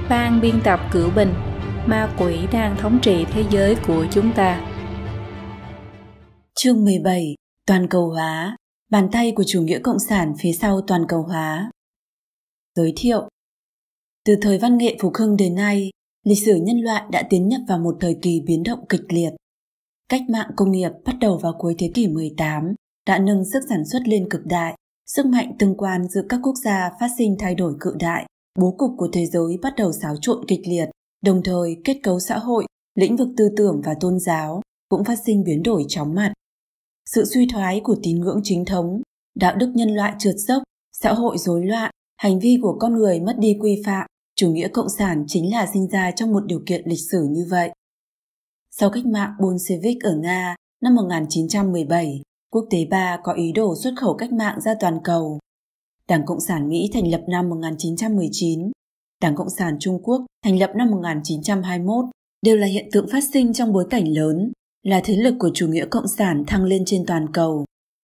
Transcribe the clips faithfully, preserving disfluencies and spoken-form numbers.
Ban biên tập Cửu Bình, ma quỷ đang thống trị thế giới của chúng ta. Chương mười bảy. Toàn cầu hóa. Bàn tay của chủ nghĩa cộng sản phía sau toàn cầu hóa. Giới thiệu. Từ thời văn nghệ phục hưng đến nay, lịch sử nhân loại đã tiến nhập vào một thời kỳ biến động kịch liệt. Cách mạng công nghiệp bắt đầu vào cuối thế kỷ mười tám đã nâng sức sản xuất lên cực đại, sức mạnh tương quan giữa các quốc gia phát sinh thay đổi cự đại, bố cục của thế giới bắt đầu xáo trộn kịch liệt, đồng thời kết cấu xã hội, lĩnh vực tư tưởng và tôn giáo cũng phát sinh biến đổi chóng mặt. Sự suy thoái của tín ngưỡng chính thống, đạo đức nhân loại trượt dốc, xã hội rối loạn, hành vi của con người mất đi quy phạm, chủ nghĩa cộng sản chính là sinh ra trong một điều kiện lịch sử như vậy. Sau cách mạng Bolshevik ở Nga năm một nghìn chín trăm mười bảy, quốc tế ba có ý đồ xuất khẩu cách mạng ra toàn cầu. Đảng Cộng sản Mỹ thành lập năm một nghìn chín trăm mười chín, Đảng Cộng sản Trung Quốc thành lập năm một nghìn chín trăm hai mươi mốt, đều là hiện tượng phát sinh trong bối cảnh lớn, là thế lực của chủ nghĩa cộng sản thăng lên trên toàn cầu.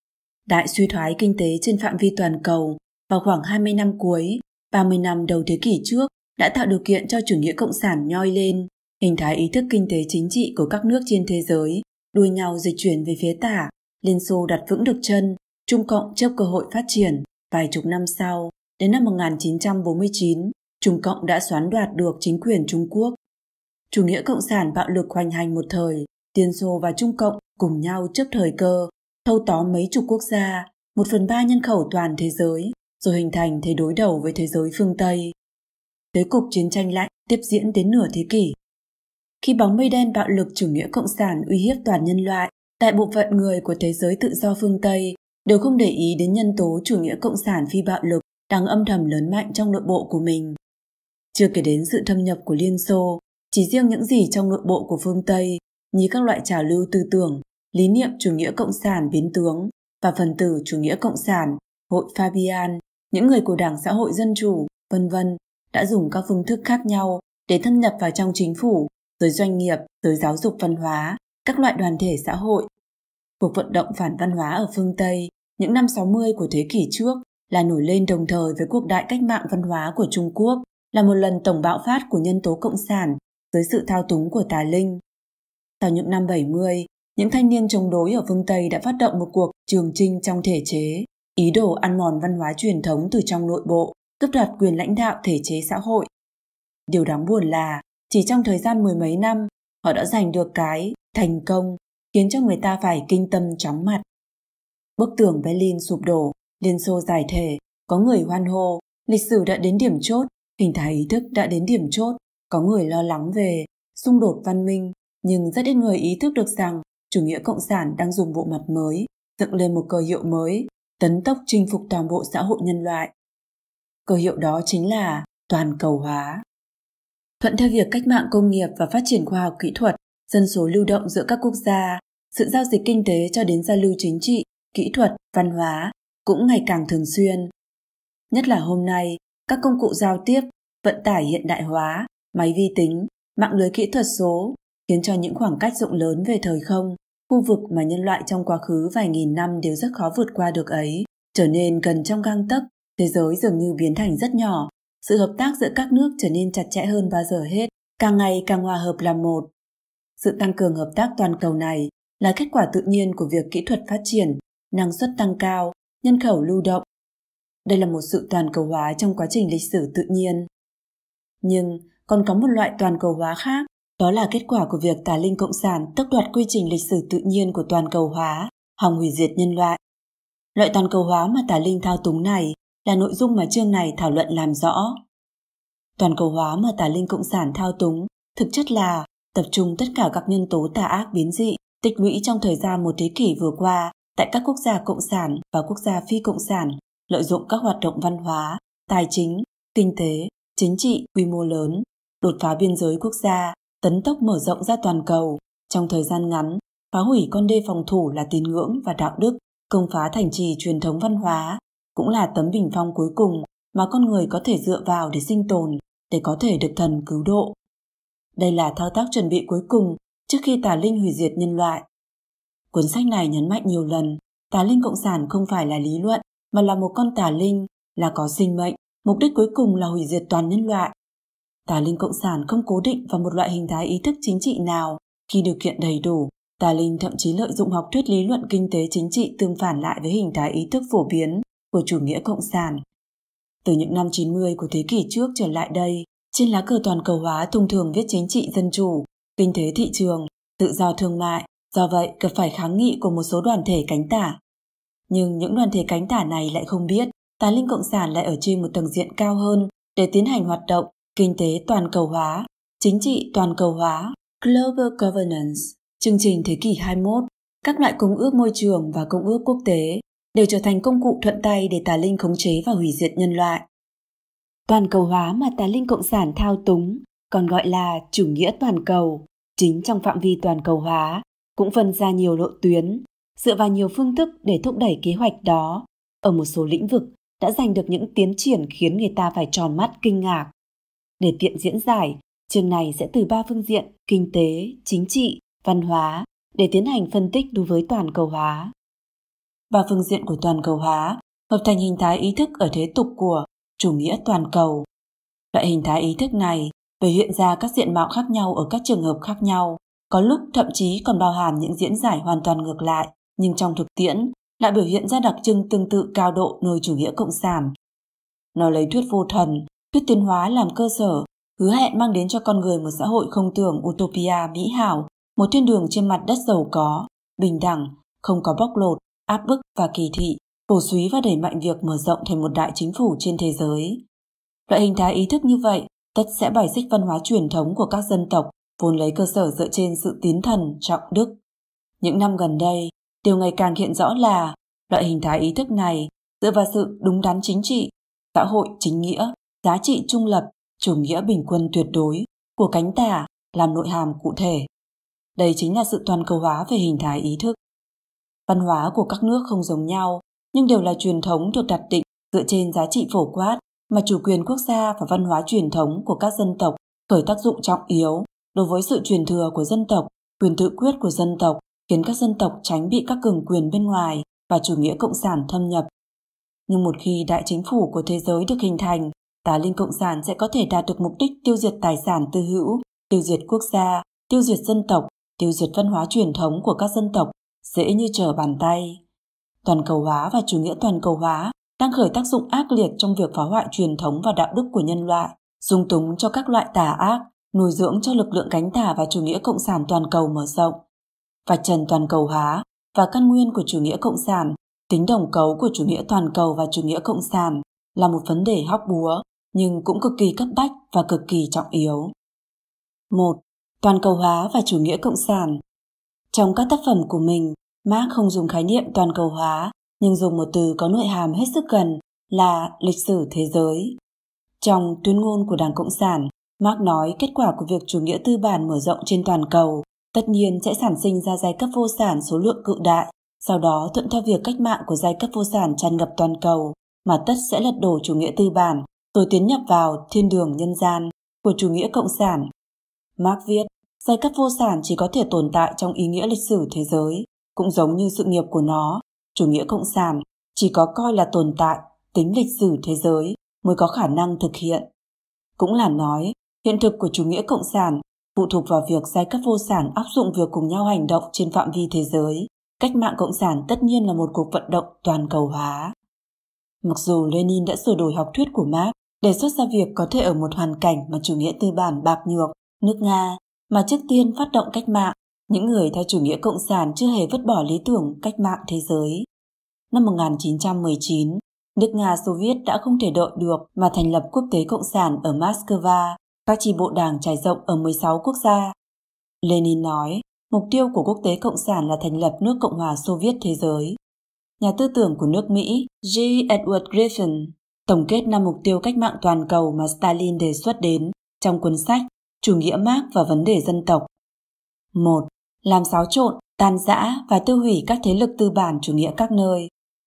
Đại suy thoái kinh tế trên phạm vi toàn cầu vào khoảng hai mươi năm cuối, ba mươi năm đầu thế kỷ trước đã tạo điều kiện cho chủ nghĩa cộng sản nhoi lên, hình thái ý thức kinh tế chính trị của các nước trên thế giới đua nhau dịch chuyển về phía tả. Liên Xô đặt vững được chân, Trung Cộng chấp cơ hội phát triển. Vài chục năm sau, đến năm một nghìn chín trăm bốn mươi chín, Trung Cộng đã xoán đoạt được chính quyền Trung Quốc. Chủ nghĩa cộng sản bạo lực hoành hành một thời, Liên Xô và Trung Cộng cùng nhau chấp thời cơ, thâu tóm mấy chục quốc gia, một phần ba nhân khẩu toàn thế giới, rồi hình thành thế đối đầu với thế giới phương Tây. Thế cục chiến tranh lạnh tiếp diễn đến nửa thế kỷ. Khi bóng mây đen bạo lực chủ nghĩa cộng sản uy hiếp toàn nhân loại, đại bộ phận người của thế giới tự do phương Tây đều không để ý đến nhân tố chủ nghĩa cộng sản phi bạo lực đang âm thầm lớn mạnh trong nội bộ của mình. Chưa kể đến sự thâm nhập của Liên Xô, chỉ riêng những gì trong nội bộ của phương Tây như các loại trào lưu tư tưởng, lý niệm chủ nghĩa cộng sản biến tướng và phần tử chủ nghĩa cộng sản, hội Fabian, những người của Đảng Xã hội Dân chủ, vân vân đã dùng các phương thức khác nhau để thâm nhập vào trong chính phủ, giới doanh nghiệp, giới giáo dục văn hóa, các loại đoàn thể xã hội. Cuộc vận động phản văn hóa ở phương Tây những năm sáu mươi của thế kỷ trước là nổi lên đồng thời với cuộc đại cách mạng văn hóa của Trung Quốc, là một lần tổng bạo phát của nhân tố cộng sản dưới sự thao túng của tà linh. Sau những năm bảy mươi, những thanh niên chống đối ở phương Tây đã phát động một cuộc trường chinh trong thể chế, ý đồ ăn mòn văn hóa truyền thống từ trong nội bộ, cướp đoạt quyền lãnh đạo thể chế xã hội. Điều đáng buồn là chỉ trong thời gian mười mấy năm, họ đã giành được cái thành công khiến cho người ta phải kinh tâm chóng mặt. Bức tường Berlin sụp đổ, Liên Xô giải thể, có người hoan hô, lịch sử đã đến điểm chốt, hình thái ý thức đã đến điểm chốt, có người lo lắng về xung đột văn minh, nhưng rất ít người ý thức được rằng chủ nghĩa cộng sản đang dùng bộ mặt mới, dựng lên một cờ hiệu mới, tấn tốc chinh phục toàn bộ xã hội nhân loại. Cờ hiệu đó chính là toàn cầu hóa. Thuận theo việc cách mạng công nghiệp và phát triển khoa học kỹ thuật, dân số lưu động giữa các quốc gia, sự giao dịch kinh tế cho đến giao lưu chính trị, kỹ thuật, văn hóa cũng ngày càng thường xuyên. Nhất là hôm nay, các công cụ giao tiếp, vận tải hiện đại hóa, máy vi tính, mạng lưới kỹ thuật số khiến cho những khoảng cách rộng lớn về thời không, khu vực mà nhân loại trong quá khứ vài nghìn năm đều rất khó vượt qua được ấy, trở nên gần trong gang tấc, thế giới dường như biến thành rất nhỏ. Sự hợp tác giữa các nước trở nên chặt chẽ hơn bao giờ hết, càng ngày càng hòa hợp làm một. Sự tăng cường hợp tác toàn cầu này là kết quả tự nhiên của việc kỹ thuật phát triển, năng suất tăng cao, nhân khẩu lưu động. Đây là một sự toàn cầu hóa trong quá trình lịch sử tự nhiên. Nhưng còn có một loại toàn cầu hóa khác, đó là kết quả của việc tà linh cộng sản tước đoạt quy trình lịch sử tự nhiên của toàn cầu hóa, hòng hủy diệt nhân loại. Loại toàn cầu hóa mà tà linh thao túng này là nội dung mà chương này thảo luận làm rõ. Toàn cầu hóa mà tà linh cộng sản thao túng thực chất là tập trung tất cả các nhân tố tà ác biến dị tích lũy trong thời gian một thế kỷ vừa qua tại các quốc gia cộng sản và quốc gia phi cộng sản, lợi dụng các hoạt động văn hóa, tài chính, kinh tế, chính trị quy mô lớn, đột phá biên giới quốc gia, tấn tốc mở rộng ra toàn cầu, trong thời gian ngắn, phá hủy con đê phòng thủ là tín ngưỡng và đạo đức, công phá thành trì truyền thống văn hóa, cũng là tấm bình phong cuối cùng mà con người có thể dựa vào để sinh tồn, để có thể được thần cứu độ. Đây là thao tác chuẩn bị cuối cùng trước khi tà linh hủy diệt nhân loại. Cuốn sách này nhấn mạnh nhiều lần, tà linh cộng sản không phải là lý luận, mà là một con tà linh, là có sinh mệnh, mục đích cuối cùng là hủy diệt toàn nhân loại. Tà linh cộng sản không cố định vào một loại hình thái ý thức chính trị nào. Khi điều kiện đầy đủ, tà linh thậm chí lợi dụng học thuyết lý luận kinh tế chính trị tương phản lại với hình thái ý thức phổ biến của chủ nghĩa cộng sản. Từ những năm chín mươi của thế kỷ trước trở lại đây, trên lá cờ toàn cầu hóa thông thường viết chính trị dân chủ, kinh tế thị trường, tự do thương mại, do vậy gặp phải kháng nghị của một số đoàn thể cánh tả. Nhưng những đoàn thể cánh tả này lại không biết, tà linh cộng sản lại ở trên một tầng diện cao hơn để tiến hành hoạt động kinh tế toàn cầu hóa, chính trị toàn cầu hóa, Global Governance. Chương trình thế kỷ hai mươi mốt, các loại công ước môi trường và công ước quốc tế đều trở thành công cụ thuận tay để tà linh khống chế và hủy diệt nhân loại. Toàn cầu hóa mà tà linh cộng sản thao túng, còn gọi là chủ nghĩa toàn cầu, chính trong phạm vi toàn cầu hóa, cũng phân ra nhiều lộ tuyến, dựa vào nhiều phương thức để thúc đẩy kế hoạch đó. Ở một số lĩnh vực đã giành được những tiến triển khiến người ta phải tròn mắt kinh ngạc. Để tiện diễn giải, chương này sẽ từ ba phương diện kinh tế, chính trị, văn hóa để tiến hành phân tích đối với toàn cầu hóa. Ba phương diện của toàn cầu hóa hợp thành hình thái ý thức ở thế tục của chủ nghĩa toàn cầu. Loại hình thái ý thức này thể hiện ra các diện mạo khác nhau ở các trường hợp khác nhau, có lúc thậm chí còn bao hàm những diễn giải hoàn toàn ngược lại, nhưng trong thực tiễn lại biểu hiện ra đặc trưng tương tự cao độ nơi chủ nghĩa cộng sản. Nó lấy thuyết vô thần, thuyết tiến hóa làm cơ sở, hứa hẹn mang đến cho con người một xã hội không tưởng utopia mỹ hảo, một thiên đường trên mặt đất giàu có, bình đẳng, không có bóc lột, áp bức và kỳ thị, cổ súy và đẩy mạnh việc mở rộng thành một đại chính phủ trên thế giới. Loại hình thái ý thức như vậy tất sẽ bài xích văn hóa truyền thống của các dân tộc, vốn lấy cơ sở dựa trên sự tín thần, trọng đức. Những năm gần đây, điều ngày càng hiện rõ là loại hình thái ý thức này dựa vào sự đúng đắn chính trị, xã hội chính nghĩa, giá trị trung lập, chủ nghĩa bình quân tuyệt đối của cánh tả làm nội hàm cụ thể. Đây chính là sự toàn cầu hóa về hình thái ý thức. Văn hóa của các nước không giống nhau, nhưng đều là truyền thống được đặt định dựa trên giá trị phổ quát mà chủ quyền quốc gia và văn hóa truyền thống của các dân tộc khởi tác dụng trọng yếu đối với sự truyền thừa của dân tộc, quyền tự quyết của dân tộc, khiến các dân tộc tránh bị các cường quyền bên ngoài và chủ nghĩa cộng sản thâm nhập. Nhưng một khi đại chính phủ của thế giới được hình thành, tà linh cộng sản sẽ có thể đạt được mục đích tiêu diệt tài sản tư hữu, tiêu diệt quốc gia, tiêu diệt dân tộc, tiêu diệt văn hóa truyền thống của các dân tộc, dễ như trở bàn tay. Toàn cầu hóa và chủ nghĩa toàn cầu hóa đang khởi tác dụng ác liệt trong việc phá hoại truyền thống và đạo đức của nhân loại, dung túng cho các loại tà ác, nuôi dưỡng cho lực lượng cánh tả và chủ nghĩa cộng sản toàn cầu mở rộng. Vạch trần toàn cầu hóa và căn nguyên của chủ nghĩa cộng sản, tính đồng cấu của chủ nghĩa toàn cầu và chủ nghĩa cộng sản là một vấn đề hóc búa, nhưng cũng cực kỳ cấp bách và cực kỳ trọng yếu. một. Toàn cầu hóa và chủ nghĩa cộng sản. Trong các tác phẩm của mình, Marx không dùng khái niệm toàn cầu hóa, nhưng dùng một từ có nội hàm hết sức gần là lịch sử thế giới. Trong tuyên ngôn của Đảng Cộng sản, Marx nói kết quả của việc chủ nghĩa tư bản mở rộng trên toàn cầu tất nhiên sẽ sản sinh ra giai cấp vô sản số lượng cự đại, sau đó thuận theo việc cách mạng của giai cấp vô sản tràn ngập toàn cầu, mà tất sẽ lật đổ chủ nghĩa tư bản, rồi tiến nhập vào thiên đường nhân gian của chủ nghĩa cộng sản. Marx viết, giai cấp vô sản chỉ có thể tồn tại trong ý nghĩa lịch sử thế giới, cũng giống như sự nghiệp của nó, chủ nghĩa cộng sản chỉ có coi là tồn tại tính lịch sử thế giới mới có khả năng thực hiện. Cũng là nói, hiện thực của chủ nghĩa cộng sản phụ thuộc vào việc giai cấp vô sản áp dụng việc cùng nhau hành động trên phạm vi thế giới. Cách mạng cộng sản tất nhiên là một cuộc vận động toàn cầu hóa. Mặc dù Lenin đã sửa đổi học thuyết của Marx, đề xuất ra việc có thể ở một hoàn cảnh mà chủ nghĩa tư bản bạc nhược, nước Nga, mà trước tiên phát động cách mạng, những người theo chủ nghĩa cộng sản chưa hề vứt bỏ lý tưởng cách mạng thế giới. Năm một nghìn chín trăm mười chín, nước Nga Xô Viết đã không thể đợi được mà thành lập Quốc tế Cộng sản ở Moscow, các chi bộ đảng trải rộng ở mười sáu quốc gia. Lenin nói, mục tiêu của Quốc tế Cộng sản là thành lập nước Cộng hòa Xô Viết thế giới. Nhà tư tưởng của nước Mỹ G. Edward Griffin tổng kết năm mục tiêu cách mạng toàn cầu mà Stalin đề xuất đến trong cuốn sách Chủ nghĩa Marx và vấn đề dân tộc. một. Làm xáo trộn, tan rã và tiêu hủy các thế lực tư bản chủ nghĩa các nơi.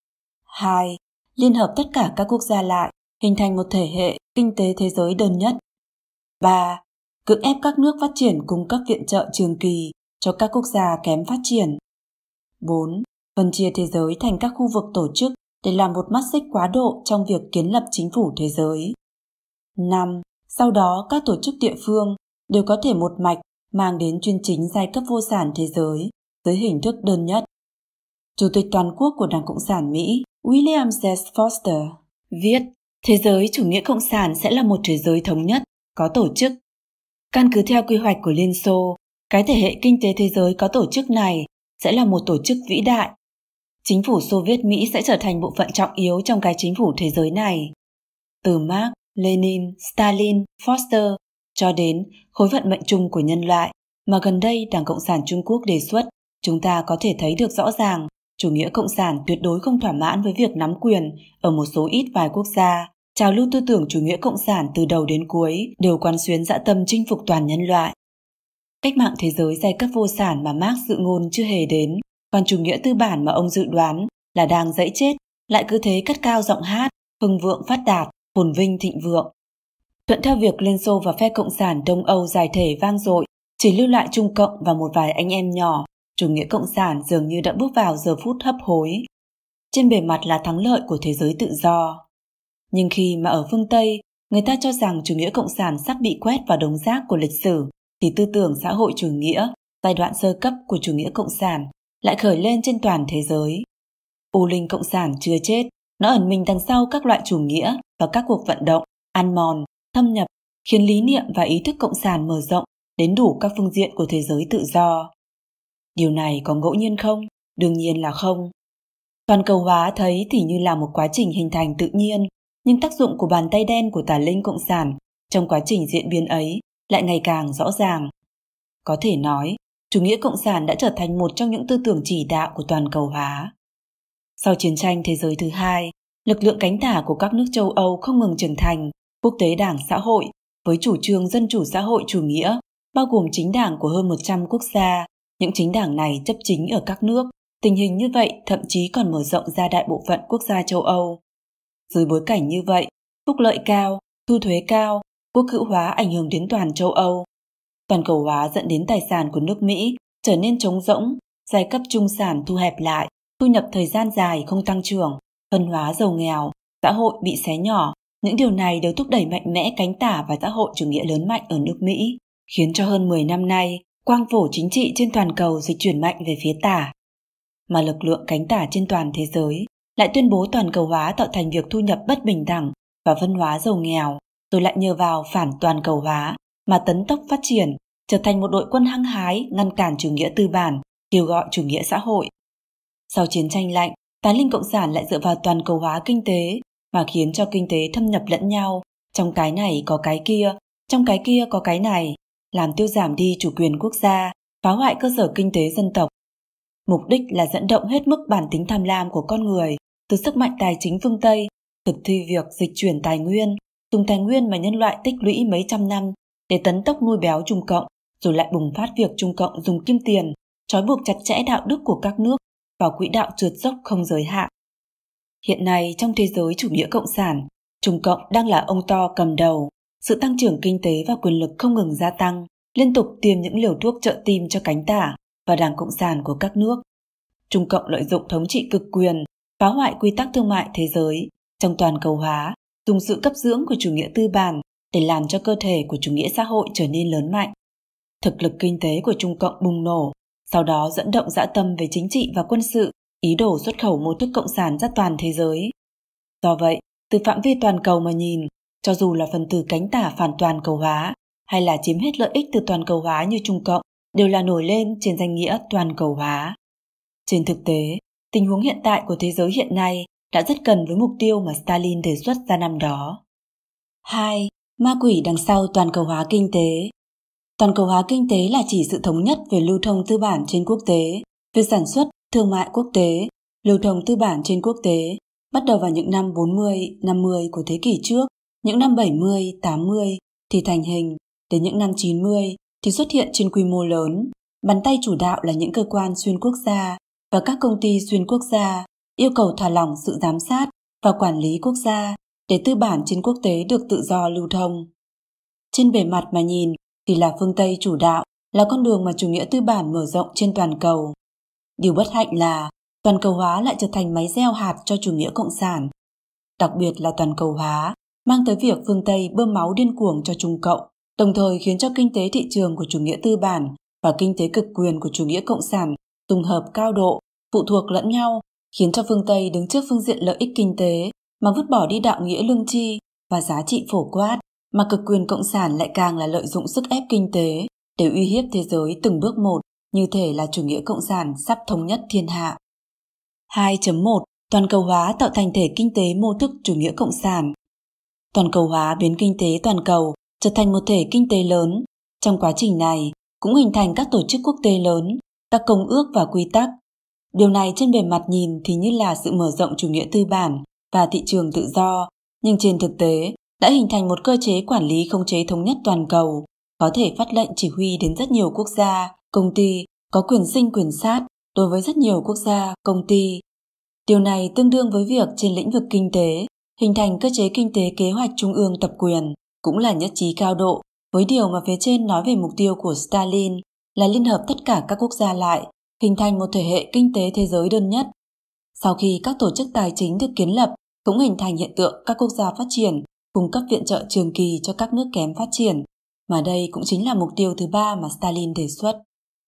hai. Liên hợp tất cả các quốc gia lại, hình thành một thể hệ kinh tế thế giới đơn nhất. ba. Cưỡng ép các nước phát triển cung cấp viện trợ trường kỳ cho các quốc gia kém phát triển. bốn. Phân chia thế giới thành các khu vực tổ chức để làm một mắt xích quá độ trong việc kiến lập chính phủ thế giới. năm. Sau đó các tổ chức địa phương đều có thể một mạch mang đến chuyên chính giai cấp vô sản thế giới dưới hình thức đơn nhất. Chủ tịch toàn quốc của Đảng Cộng sản Mỹ William Z. Foster viết, thế giới chủ nghĩa cộng sản sẽ là một thế giới thống nhất, có tổ chức. Căn cứ theo quy hoạch của Liên Xô, cái thể hệ kinh tế thế giới có tổ chức này sẽ là một tổ chức vĩ đại. Chính phủ Xô Viết Mỹ sẽ trở thành bộ phận trọng yếu trong cái chính phủ thế giới này. Từ Marx, Lenin, Stalin, Foster cho đến khối vận mệnh chung của nhân loại mà gần đây Đảng Cộng sản Trung Quốc đề xuất, chúng ta có thể thấy được rõ ràng chủ nghĩa cộng sản tuyệt đối không thỏa mãn với việc nắm quyền ở một số ít vài quốc gia. Trào lưu tư tưởng chủ nghĩa cộng sản từ đầu đến cuối đều quán xuyến dã tâm chinh phục toàn nhân loại. Cách mạng thế giới giai cấp vô sản mà Marx dự ngôn chưa hề đến, còn chủ nghĩa tư bản mà ông dự đoán là đang dẫy chết, lại cứ thế cất cao giọng hát, hưng vượng phát đạt, phồn vinh thịnh vượng. Thuận theo việc Liên Xô và phe cộng sản Đông Âu giải thể vang dội, chỉ lưu lại Trung Cộng và một vài anh em nhỏ, chủ nghĩa cộng sản dường như đã bước vào giờ phút hấp hối. Trên bề mặt là thắng lợi của thế giới tự do. Nhưng khi mà ở phương Tây, người ta cho rằng chủ nghĩa cộng sản sắp bị quét vào đống rác của lịch sử, thì tư tưởng xã hội chủ nghĩa, giai đoạn sơ cấp của chủ nghĩa cộng sản, lại khởi lên trên toàn thế giới. U linh cộng sản chưa chết, nó ẩn mình đằng sau các loại chủ nghĩa và các cuộc vận động, ăn mòn, thâm nhập, khiến lý niệm và ý thức cộng sản mở rộng đến đủ các phương diện của thế giới tự do. Điều này có ngẫu nhiên không? Đương nhiên là không. Toàn cầu hóa thấy thì như là một quá trình hình thành tự nhiên, nhưng tác dụng của bàn tay đen của tà linh cộng sản trong quá trình diễn biến ấy lại ngày càng rõ ràng. Có thể nói, chủ nghĩa cộng sản đã trở thành một trong những tư tưởng chỉ đạo của toàn cầu hóa. Sau chiến tranh thế giới thứ hai, lực lượng cánh tả của các nước châu Âu không ngừng trưởng thành, quốc tế đảng xã hội với chủ trương dân chủ xã hội chủ nghĩa, bao gồm chính đảng của hơn một trăm quốc gia. Những chính đảng này chấp chính ở các nước, tình hình như vậy thậm chí còn mở rộng ra đại bộ phận quốc gia châu Âu. Dưới bối cảnh như vậy, phúc lợi cao, thu thuế cao, quốc hữu hóa ảnh hưởng đến toàn châu Âu. Toàn cầu hóa dẫn đến tài sản của nước Mỹ trở nên trống rỗng, giai cấp trung sản thu hẹp lại, thu nhập thời gian dài không tăng trưởng, phân hóa giàu nghèo, xã hội bị xé nhỏ. Những điều này đều thúc đẩy mạnh mẽ cánh tả và xã hội chủ nghĩa lớn mạnh ở nước Mỹ, khiến cho hơn mười năm nay, quang phổ chính trị trên toàn cầu dịch chuyển mạnh về phía tả. Mà lực lượng cánh tả trên toàn thế giới lại tuyên bố toàn cầu hóa tạo thành việc thu nhập bất bình đẳng và phân hóa giàu nghèo, rồi lại nhờ vào phản toàn cầu hóa mà tấn tốc phát triển, trở thành một đội quân hăng hái ngăn cản chủ nghĩa tư bản, kêu gọi chủ nghĩa xã hội. Sau chiến tranh lạnh, tà linh cộng sản lại dựa vào toàn cầu hóa kinh tế mà khiến cho kinh tế thâm nhập lẫn nhau, trong cái này có cái kia, trong cái kia có cái này, làm tiêu giảm đi chủ quyền quốc gia, phá hoại cơ sở kinh tế dân tộc. Mục đích là dẫn động hết mức bản tính tham lam của con người từ sức mạnh tài chính phương Tây, thực thi việc dịch chuyển tài nguyên, dùng tài nguyên mà nhân loại tích lũy mấy trăm năm để tấn tốc nuôi béo Trung Cộng, rồi lại bùng phát việc Trung Cộng dùng kim tiền, trói buộc chặt chẽ đạo đức của các nước vào quỹ đạo trượt dốc không giới hạn. Hiện nay trong thế giới chủ nghĩa cộng sản, Trung Cộng đang là ông to cầm đầu, sự tăng trưởng kinh tế và quyền lực không ngừng gia tăng, liên tục tiêm những liều thuốc trợ tim cho cánh tả và Đảng Cộng sản của các nước. Trung Cộng lợi dụng thống trị cực quyền, phá hoại quy tắc thương mại thế giới, trong toàn cầu hóa, dùng sự cấp dưỡng của chủ nghĩa tư bản để làm cho cơ thể của chủ nghĩa xã hội trở nên lớn mạnh. Thực lực kinh tế của Trung Cộng bùng nổ, sau đó dẫn động dã tâm về chính trị và quân sự, ý đồ xuất khẩu mô thức cộng sản ra toàn thế giới. Do vậy, từ phạm vi toàn cầu mà nhìn, cho dù là phần tử cánh tả phản toàn cầu hóa hay là chiếm hết lợi ích từ toàn cầu hóa như Trung Cộng, đều là nổi lên trên danh nghĩa toàn cầu hóa. Trên thực tế, tình huống hiện tại của thế giới hiện nay đã rất gần với mục tiêu mà Stalin đề xuất ra năm đó. hai. Ma quỷ đằng sau toàn cầu hóa kinh tế. Toàn cầu hóa kinh tế là chỉ sự thống nhất về lưu thông tư bản trên quốc tế, về sản xuất, thương mại quốc tế, lưu thông tư bản trên quốc tế, bắt đầu vào những năm bốn mươi, năm mươi của thế kỷ trước, những năm bảy mươi, tám mươi thì thành hình, đến những năm chín mươi thì xuất hiện trên quy mô lớn. Bàn tay chủ đạo là những cơ quan xuyên quốc gia và các công ty xuyên quốc gia, yêu cầu thả lỏng sự giám sát và quản lý quốc gia để tư bản trên quốc tế được tự do lưu thông. Trên bề mặt mà nhìn thì là phương Tây chủ đạo, là con đường mà chủ nghĩa tư bản mở rộng trên toàn cầu. Điều bất hạnh là toàn cầu hóa lại trở thành máy gieo hạt cho chủ nghĩa cộng sản. Đặc biệt là toàn cầu hóa mang tới việc phương Tây bơm máu điên cuồng cho Trung Cộng, đồng thời khiến cho kinh tế thị trường của chủ nghĩa tư bản và kinh tế cực quyền của chủ nghĩa cộng sản dung hợp cao độ, phụ thuộc lẫn nhau, khiến cho phương Tây đứng trước phương diện lợi ích kinh tế mà vứt bỏ đi đạo nghĩa lương tri và giá trị phổ quát, mà cực quyền cộng sản lại càng là lợi dụng sức ép kinh tế để uy hiếp thế giới từng bước một, như thể là chủ nghĩa cộng sản sắp thống nhất thiên hạ. hai chấm một. Toàn cầu hóa tạo thành thể kinh tế mô thức chủ nghĩa cộng sản. Toàn cầu hóa biến kinh tế toàn cầu trở thành một thể kinh tế lớn. Trong quá trình này, cũng hình thành các tổ chức quốc tế lớn, các công ước và quy tắc. Điều này trên bề mặt nhìn thì như là sự mở rộng chủ nghĩa tư bản và thị trường tự do, nhưng trên thực tế đã hình thành một cơ chế quản lý khống chế thống nhất toàn cầu, có thể phát lệnh chỉ huy đến rất nhiều quốc gia, công ty, có quyền sinh quyền sát đối với rất nhiều quốc gia, công ty. Điều này tương đương với việc trên lĩnh vực kinh tế, hình thành cơ chế kinh tế kế hoạch trung ương tập quyền, cũng là nhất trí cao độ với điều mà phía trên nói về mục tiêu của Stalin là liên hợp tất cả các quốc gia lại, hình thành một thể hệ kinh tế thế giới đơn nhất. Sau khi các tổ chức tài chính được kiến lập, cũng hình thành hiện tượng các quốc gia phát triển cung cấp viện trợ trường kỳ cho các nước kém phát triển, mà đây cũng chính là mục tiêu thứ ba mà Stalin đề xuất.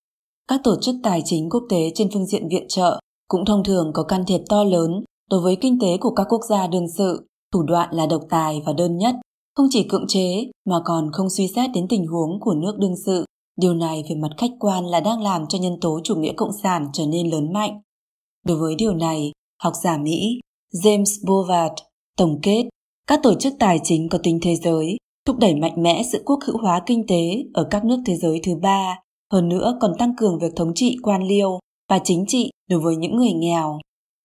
Các tổ chức tài chính quốc tế trên phương diện viện trợ cũng thông thường có can thiệp to lớn đối với kinh tế của các quốc gia đương sự, thủ đoạn là độc tài và đơn nhất, không chỉ cưỡng chế mà còn không suy xét đến tình huống của nước đương sự. Điều này về mặt khách quan là đang làm cho nhân tố chủ nghĩa cộng sản trở nên lớn mạnh. Đối với điều này, học giả Mỹ James Bovard tổng kết, các tổ chức tài chính có tính thế giới thúc đẩy mạnh mẽ sự quốc hữu hóa kinh tế ở các nước thế giới thứ ba, hơn nữa còn tăng cường việc thống trị quan liêu và chính trị đối với những người nghèo.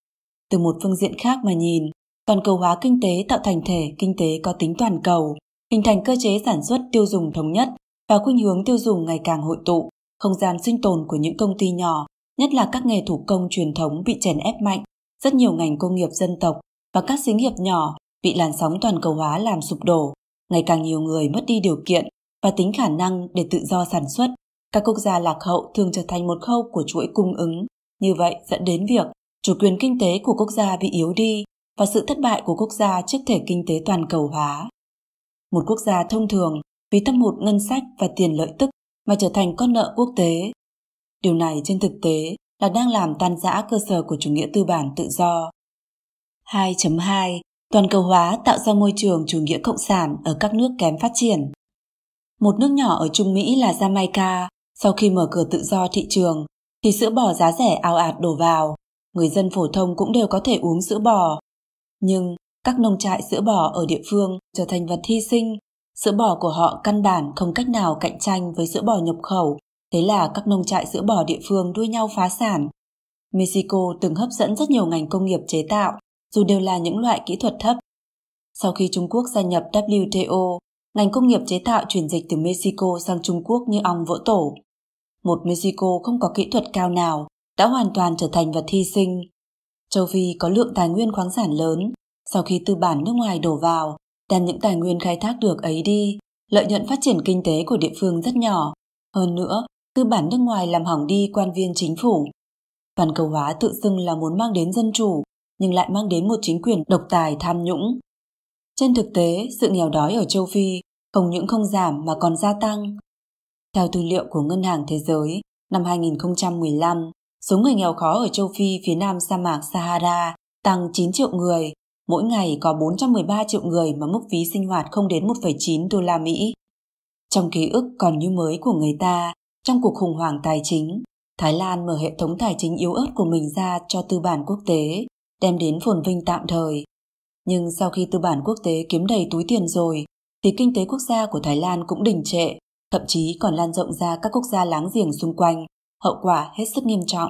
Từ một phương diện khác mà nhìn, toàn cầu hóa kinh tế tạo thành thể kinh tế có tính toàn cầu, hình thành cơ chế sản xuất tiêu dùng thống nhất và khuynh hướng tiêu dùng ngày càng hội tụ, không gian sinh tồn của những công ty nhỏ, nhất là các nghề thủ công truyền thống bị chèn ép mạnh, rất nhiều ngành công nghiệp dân tộc và các xí nghiệp nhỏ bị làn sóng toàn cầu hóa làm sụp đổ, ngày càng nhiều người mất đi điều kiện và tính khả năng để tự do sản xuất. Các quốc gia lạc hậu thường trở thành một khâu của chuỗi cung ứng, như vậy dẫn đến việc chủ quyền kinh tế của quốc gia bị yếu đi và sự thất bại của quốc gia trước thể kinh tế toàn cầu hóa. Một quốc gia thông thường vì thâm hụt ngân sách và tiền lợi tức mà trở thành con nợ quốc tế. Điều này trên thực tế là đang làm tan rã cơ sở của chủ nghĩa tư bản tự do. hai chấm hai. Toàn cầu hóa tạo ra môi trường chủ nghĩa cộng sản ở các nước kém phát triển. Một nước nhỏ ở Trung Mỹ là Jamaica, sau khi mở cửa tự do thị trường, thì sữa bò giá rẻ ào ạt đổ vào, người dân phổ thông cũng đều có thể uống sữa bò. Nhưng các nông trại sữa bò ở địa phương trở thành vật hy sinh, sữa bò của họ căn bản không cách nào cạnh tranh với sữa bò nhập khẩu, thế là các nông trại sữa bò địa phương đua nhau phá sản. Mexico từng hấp dẫn rất nhiều ngành công nghiệp chế tạo, dù đều là những loại kỹ thuật thấp. Sau khi Trung Quốc gia nhập W T O, ngành công nghiệp chế tạo chuyển dịch từ Mexico sang Trung Quốc như ong vỡ tổ. Một Mexico không có kỹ thuật cao nào đã hoàn toàn trở thành vật hy sinh. Châu Phi có lượng tài nguyên khoáng sản lớn, sau khi tư bản nước ngoài đổ vào, đem những tài nguyên khai thác được ấy đi, lợi nhuận phát triển kinh tế của địa phương rất nhỏ. Hơn nữa, tư bản nước ngoài làm hỏng đi quan viên chính phủ. Toàn cầu hóa tự xưng là muốn mang đến dân chủ, nhưng lại mang đến một chính quyền độc tài tham nhũng. Trên thực tế, sự nghèo đói ở châu Phi không những không giảm mà còn gia tăng. Theo tư liệu của Ngân hàng Thế giới, năm hai nghìn không trăm mười lăm, số người nghèo khó ở châu Phi phía nam sa mạc Sahara tăng chín triệu người, mỗi ngày có bốn trăm mười ba triệu người mà mức phí sinh hoạt không đến một phẩy chín đô la Mỹ. Trong ký ức còn như mới của người ta, trong cuộc khủng hoảng tài chính, Thái Lan mở hệ thống tài chính yếu ớt của mình ra cho tư bản quốc tế, đem đến phồn vinh tạm thời. Nhưng sau khi tư bản quốc tế kiếm đầy túi tiền rồi, thì kinh tế quốc gia của Thái Lan cũng đình trệ, thậm chí còn lan rộng ra các quốc gia láng giềng xung quanh, hậu quả hết sức nghiêm trọng.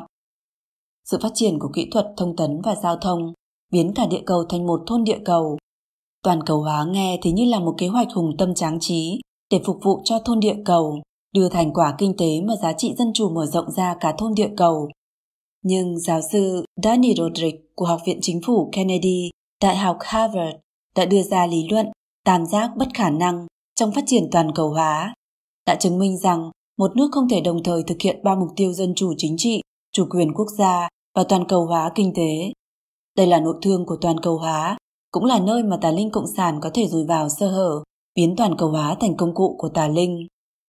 Sự phát triển của kỹ thuật thông tấn và giao thông biến cả địa cầu thành một thôn địa cầu. Toàn cầu hóa nghe thì như là một kế hoạch hùng tâm tráng trí để phục vụ cho thôn địa cầu, đưa thành quả kinh tế mà giá trị dân chủ mở rộng ra cả thôn địa cầu. Nhưng giáo sư Danny Rodrik của Học viện Chính phủ Kennedy, Đại học Harvard đã đưa ra lý luận tam giác bất khả năng trong phát triển toàn cầu hóa, đã chứng minh rằng một nước không thể đồng thời thực hiện ba mục tiêu dân chủ chính trị, chủ quyền quốc gia và toàn cầu hóa kinh tế. Đây là nội thương của toàn cầu hóa, cũng là nơi mà tà linh cộng sản có thể dùi vào sơ hở, biến toàn cầu hóa thành công cụ của tà linh.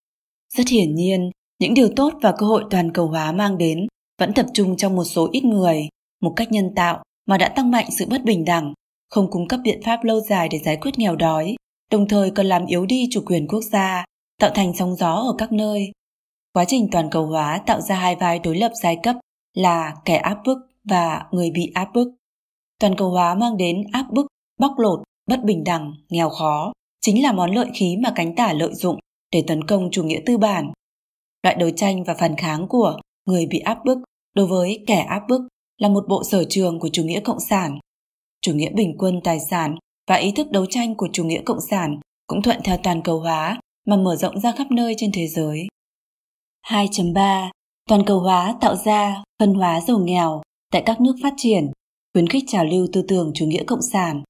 Rất hiển nhiên, những điều tốt và cơ hội toàn cầu hóa mang đến vẫn tập trung trong một số ít người, một cách nhân tạo mà đã tăng mạnh sự bất bình đẳng, không cung cấp biện pháp lâu dài để giải quyết nghèo đói, đồng thời còn làm yếu đi chủ quyền quốc gia, tạo thành sóng gió ở các nơi. Quá trình toàn cầu hóa tạo ra hai vai đối lập giai cấp là kẻ áp bức và người bị áp bức. Toàn cầu hóa mang đến áp bức, bóc lột, bất bình đẳng, nghèo khó, chính là món lợi khí mà cánh tả lợi dụng để tấn công chủ nghĩa tư bản. Loại đấu tranh và phản kháng của người bị áp bức đối với kẻ áp bức là một bộ sở trường của chủ nghĩa cộng sản. Chủ nghĩa bình quân tài sản và ý thức đấu tranh của chủ nghĩa cộng sản cũng thuận theo toàn cầu hóa mà mở rộng ra khắp nơi trên thế giới. hai chấm ba. Toàn cầu hóa tạo ra phân hóa giàu nghèo tại các nước phát triển, khuyến khích trào lưu tư tưởng chủ nghĩa cộng sản.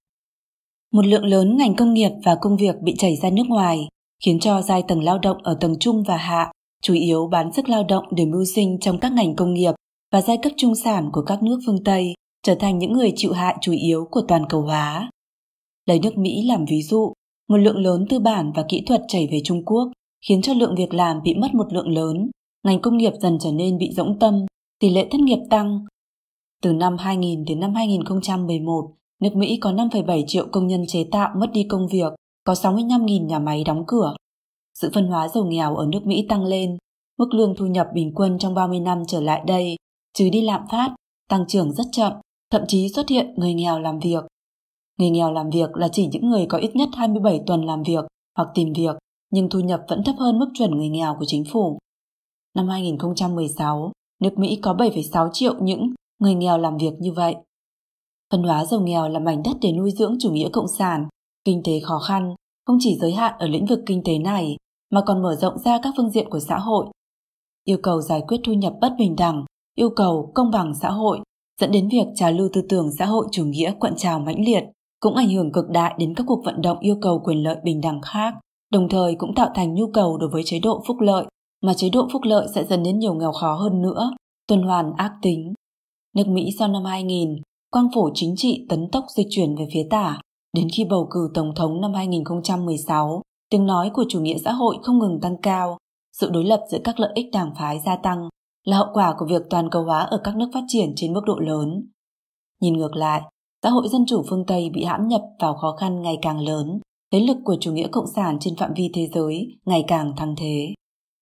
Một lượng lớn ngành công nghiệp và công việc bị chảy ra nước ngoài, khiến cho giai tầng lao động ở tầng trung và hạ chủ yếu bán sức lao động để mưu sinh trong các ngành công nghiệp, và giai cấp trung sản của các nước phương Tây trở thành những người chịu hại chủ yếu của toàn cầu hóa. Lấy nước Mỹ làm ví dụ, một lượng lớn tư bản và kỹ thuật chảy về Trung Quốc, khiến cho lượng việc làm bị mất một lượng lớn, ngành công nghiệp dần trở nên bị rỗng tâm, tỷ lệ thất nghiệp tăng. Từ năm hai nghìn đến năm hai nghìn không trăm mười một, nước Mỹ có năm phẩy bảy triệu công nhân chế tạo mất đi công việc, có sáu mươi lăm nghìn nhà máy đóng cửa. Sự phân hóa giàu nghèo ở nước Mỹ tăng lên, mức lương thu nhập bình quân trong ba mươi năm trở lại đây, trừ đi lạm phát, tăng trưởng rất chậm, thậm chí xuất hiện người nghèo làm việc. Người nghèo làm việc là chỉ những người có ít nhất hai mươi bảy tuần làm việc hoặc tìm việc, nhưng thu nhập vẫn thấp hơn mức chuẩn người nghèo của chính phủ. Năm hai nghìn không trăm mười sáu, nước Mỹ có bảy phẩy sáu triệu những người nghèo làm việc như vậy. Phân hóa giàu nghèo là mảnh đất để nuôi dưỡng chủ nghĩa cộng sản. Kinh tế khó khăn không chỉ giới hạn ở lĩnh vực kinh tế này, mà còn mở rộng ra các phương diện của xã hội. Yêu cầu giải quyết thu nhập bất bình đẳng, yêu cầu công bằng xã hội, dẫn đến việc trào lưu tư tưởng xã hội chủ nghĩa cuộn trào mãnh liệt, cũng ảnh hưởng cực đại đến các cuộc vận động yêu cầu quyền lợi bình đẳng khác, đồng thời cũng tạo thành nhu cầu đối với chế độ phúc lợi, mà chế độ phúc lợi sẽ dẫn đến nhiều nghèo khó hơn nữa, tuần hoàn ác tính. Nước Mỹ sau năm hai nghìn, quang phổ chính trị tấn tốc dịch chuyển về phía tả, đến khi bầu cử tổng thống năm hai nghìn không trăm mười sáu, tiếng nói của chủ nghĩa xã hội không ngừng tăng cao, sự đối lập giữa các lợi ích đảng phái gia tăng, là hậu quả của việc toàn cầu hóa ở các nước phát triển trên mức độ lớn. Nhìn ngược lại, xã hội dân chủ phương Tây bị hãm nhập vào khó khăn ngày càng lớn, thế lực của chủ nghĩa cộng sản trên phạm vi thế giới ngày càng thăng thế.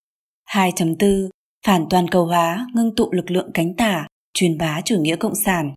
hai chấm bốn. Phản toàn cầu hóa ngưng tụ lực lượng cánh tả, truyền bá chủ nghĩa cộng sản.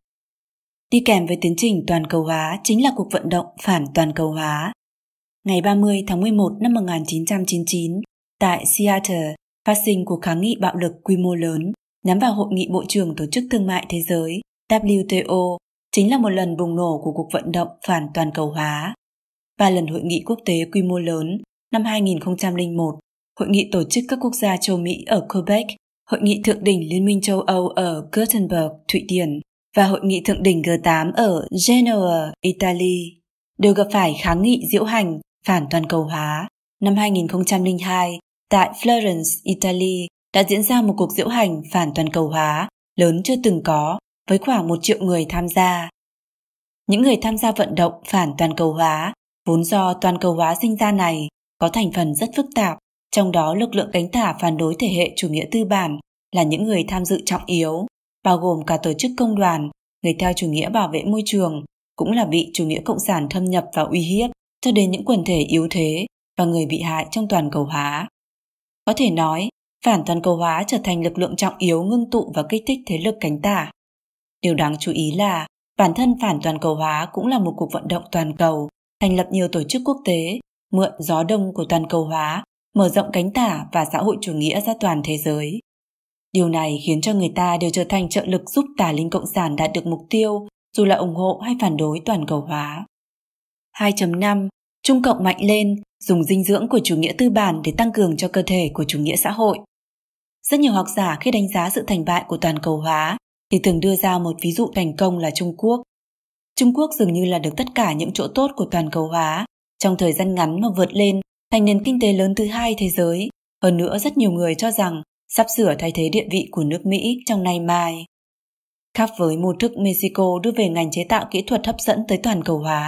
Đi kèm với tiến trình toàn cầu hóa chính là cuộc vận động phản toàn cầu hóa. Ngày ba mươi tháng mười một năm một nghìn chín trăm chín mươi chín, tại Seattle, phát sinh cuộc kháng nghị bạo lực quy mô lớn nhắm vào Hội nghị Bộ trưởng Tổ chức Thương mại Thế giới W T O, chính là một lần bùng nổ của cuộc vận động phản toàn cầu hóa. Ba lần hội nghị quốc tế quy mô lớn năm hai nghìn không trăm lẻ một, Hội nghị tổ chức các quốc gia châu Mỹ ở Quebec, Hội nghị thượng đỉnh Liên minh châu Âu ở Gothenburg, Thụy Điển và Hội nghị thượng đỉnh G tám ở Genoa, Italy, đều gặp phải kháng nghị diễu hành phản toàn cầu hóa. Năm hai nghìn không trăm lẻ hai, tại Florence, Italy, đã diễn ra một cuộc diễu hành phản toàn cầu hóa lớn chưa từng có, với khoảng một triệu người tham gia. Những người tham gia vận động phản toàn cầu hóa, vốn do toàn cầu hóa sinh ra này, có thành phần rất phức tạp, trong đó lực lượng cánh tả phản đối thể hệ chủ nghĩa tư bản là những người tham dự trọng yếu, bao gồm cả tổ chức công đoàn, người theo chủ nghĩa bảo vệ môi trường, cũng là bị chủ nghĩa cộng sản thâm nhập và uy hiếp, cho đến những quần thể yếu thế và người bị hại trong toàn cầu hóa. Có thể nói, phản toàn cầu hóa trở thành lực lượng trọng yếu ngưng tụ và kích thích thế lực cánh tả. Điều đáng chú ý là, bản thân phản toàn cầu hóa cũng là một cuộc vận động toàn cầu, thành lập nhiều tổ chức quốc tế, mượn gió đông của toàn cầu hóa, mở rộng cánh tả và xã hội chủ nghĩa ra toàn thế giới. Điều này khiến cho người ta đều trở thành trợ lực giúp tà linh cộng sản đạt được mục tiêu, dù là ủng hộ hay phản đối toàn cầu hóa. hai chấm năm. Trung cộng mạnh lên, dùng dinh dưỡng của chủ nghĩa tư bản để tăng cường cho cơ thể của chủ nghĩa xã hội. Rất nhiều học giả khi đánh giá sự thành bại của toàn cầu hóa thì thường đưa ra một ví dụ thành công là Trung Quốc. Trung Quốc dường như là được tất cả những chỗ tốt của toàn cầu hóa, trong thời gian ngắn mà vượt lên thành nền kinh tế lớn thứ hai thế giới. Hơn nữa, rất nhiều người cho rằng sắp sửa thay thế địa vị của nước Mỹ trong nay mai. Khác với mô thức Mexico đưa về ngành chế tạo kỹ thuật hấp dẫn tới toàn cầu hóa,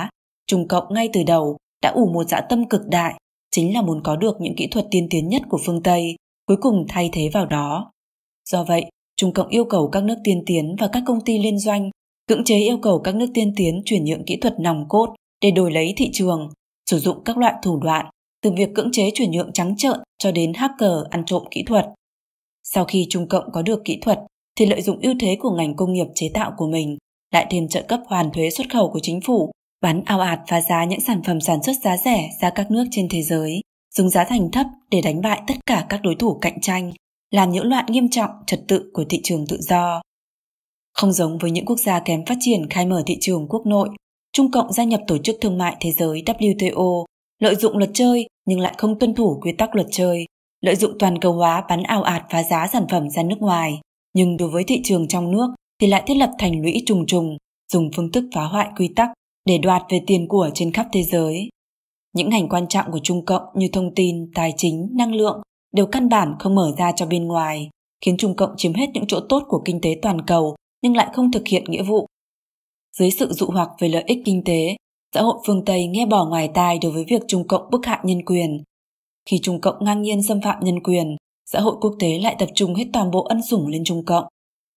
Trung Cộng ngay từ đầu đã ủ một dã tâm cực đại, chính là muốn có được những kỹ thuật tiên tiến nhất của phương Tây, cuối cùng thay thế vào đó. Do vậy, Trung Cộng yêu cầu các nước tiên tiến và các công ty liên doanh cưỡng chế yêu cầu các nước tiên tiến chuyển nhượng kỹ thuật nòng cốt để đổi lấy thị trường, sử dụng các loại thủ đoạn, từ việc cưỡng chế chuyển nhượng trắng trợn cho đến hacker ăn trộm kỹ thuật. Sau khi Trung Cộng có được kỹ thuật, thì lợi dụng ưu thế của ngành công nghiệp chế tạo của mình, lại thêm trợ cấp hoàn thuế xuất khẩu của chính phủ, bán ào ạt phá giá những sản phẩm sản xuất giá rẻ ra các nước trên thế giới, dùng giá thành thấp để đánh bại tất cả các đối thủ cạnh tranh, làm nhiễu loạn nghiêm trọng trật tự của thị trường tự do. Không giống với những quốc gia kém phát triển khai mở thị trường quốc nội, Trung Cộng gia nhập Tổ chức Thương mại Thế giới W T O, lợi dụng luật chơi nhưng lại không tuân thủ quy tắc luật chơi, lợi dụng toàn cầu hóa bán ào ạt phá giá sản phẩm ra nước ngoài, nhưng đối với thị trường trong nước thì lại thiết lập thành lũy trùng trùng, dùng phương thức phá hoại quy tắc để đoạt về tiền của trên khắp thế giới. Những ngành quan trọng của Trung Cộng như thông tin, tài chính, năng lượng đều căn bản không mở ra cho bên ngoài, khiến Trung Cộng chiếm hết những chỗ tốt của kinh tế toàn cầu nhưng lại không thực hiện nghĩa vụ. Dưới sự dụ hoặc về lợi ích kinh tế, xã hội phương Tây nghe bỏ ngoài tai đối với việc Trung Cộng bức hạ nhân quyền. Khi Trung Cộng ngang nhiên xâm phạm nhân quyền, xã hội quốc tế lại tập trung hết toàn bộ ân sủng lên Trung Cộng.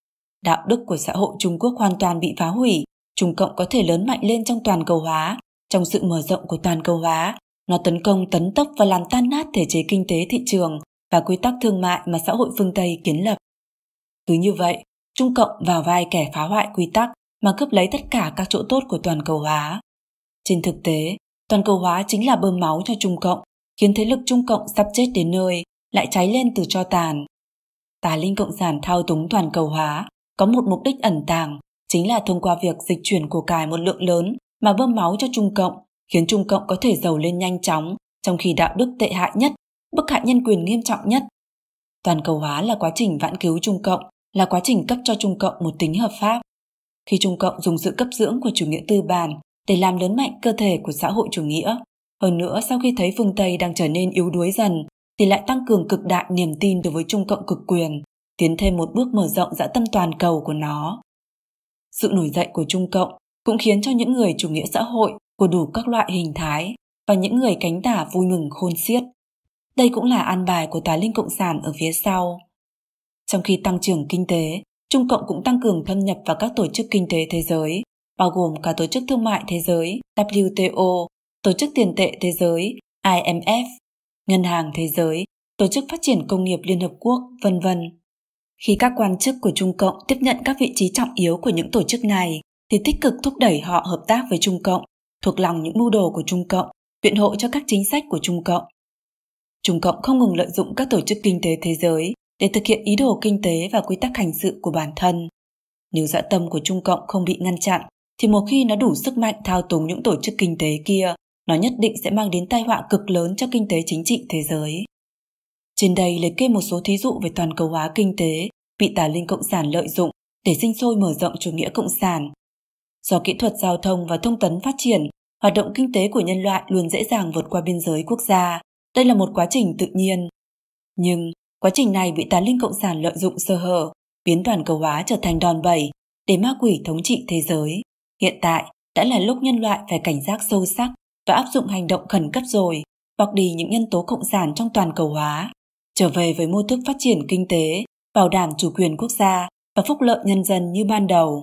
Đạo đức của xã hội Trung Quốc hoàn toàn bị phá hủy, Trung Cộng có thể lớn mạnh lên trong toàn cầu hóa. Trong sự mở rộng của toàn cầu hóa, nó tấn công tấn tốc và làm tan nát thể chế kinh tế thị trường và quy tắc thương mại mà xã hội phương Tây kiến lập. Cứ như vậy, Trung Cộng vào vai kẻ phá hoại quy tắc mà cướp lấy tất cả các chỗ tốt của toàn cầu hóa. Trên thực tế, toàn cầu hóa chính là bơm máu cho Trung Cộng, khiến thế lực Trung Cộng sắp chết đến nơi, lại cháy lên từ tro tàn. Tà linh cộng sản thao túng toàn cầu hóa có một mục đích ẩn tàng, chính là thông qua việc dịch chuyển của cải một lượng lớn mà bơm máu cho Trung Cộng, khiến Trung Cộng có thể giàu lên nhanh chóng, trong khi đạo đức tệ hại nhất, bức hại nhân quyền nghiêm trọng nhất. Toàn cầu hóa là quá trình vãn cứu Trung Cộng, là quá trình cấp cho Trung Cộng một tính hợp pháp. Khi Trung Cộng dùng sự cấp dưỡng của chủ nghĩa tư bản để làm lớn mạnh cơ thể của xã hội chủ nghĩa, hơn nữa sau khi thấy phương Tây đang trở nên yếu đuối dần, thì lại tăng cường cực đại niềm tin đối với Trung Cộng cực quyền, tiến thêm một bước mở rộng dã tâm toàn cầu của nó. Sự nổi dậy của Trung Cộng cũng khiến cho những người chủ nghĩa xã hội của đủ các loại hình thái và những người cánh tả vui mừng khôn xiết. Đây cũng là an bài của tà linh cộng sản ở phía sau. Trong khi tăng trưởng kinh tế, Trung Cộng cũng tăng cường thâm nhập vào các tổ chức kinh tế thế giới, bao gồm cả Tổ chức Thương mại Thế giới W T O, Tổ chức Tiền tệ Thế giới I M F, Ngân hàng Thế giới, Tổ chức Phát triển Công nghiệp Liên Hợp Quốc, vân vân. Khi các quan chức của Trung Cộng tiếp nhận các vị trí trọng yếu của những tổ chức này, thì tích cực thúc đẩy họ hợp tác với Trung Cộng, thuộc lòng những mưu đồ của Trung Cộng, biện hộ cho các chính sách của Trung Cộng. Trung Cộng không ngừng lợi dụng các tổ chức kinh tế thế giới để thực hiện ý đồ kinh tế và quy tắc hành sự của bản thân. Nếu dã tâm của Trung Cộng không bị ngăn chặn, thì một khi nó đủ sức mạnh thao túng những tổ chức kinh tế kia, nó nhất định sẽ mang đến tai họa cực lớn cho kinh tế chính trị thế giới. Trên đây liệt kê một số thí dụ về toàn cầu hóa kinh tế bị tà linh cộng sản lợi dụng để sinh sôi mở rộng chủ nghĩa cộng sản. Do kỹ thuật giao thông và thông tấn phát triển, hoạt động kinh tế của nhân loại luôn dễ dàng vượt qua biên giới quốc gia. Đây là một quá trình tự nhiên. Nhưng quá trình này bị tà linh cộng sản lợi dụng sơ hở, biến toàn cầu hóa trở thành đòn bẩy để ma quỷ thống trị thế giới. Hiện tại đã là lúc nhân loại phải cảnh giác sâu sắc và áp dụng hành động khẩn cấp rồi, bọc đi những nhân tố cộng sản trong toàn cầu hóa, trở về với mô thức phát triển kinh tế, bảo đảm chủ quyền quốc gia và phúc lợi nhân dân như ban đầu.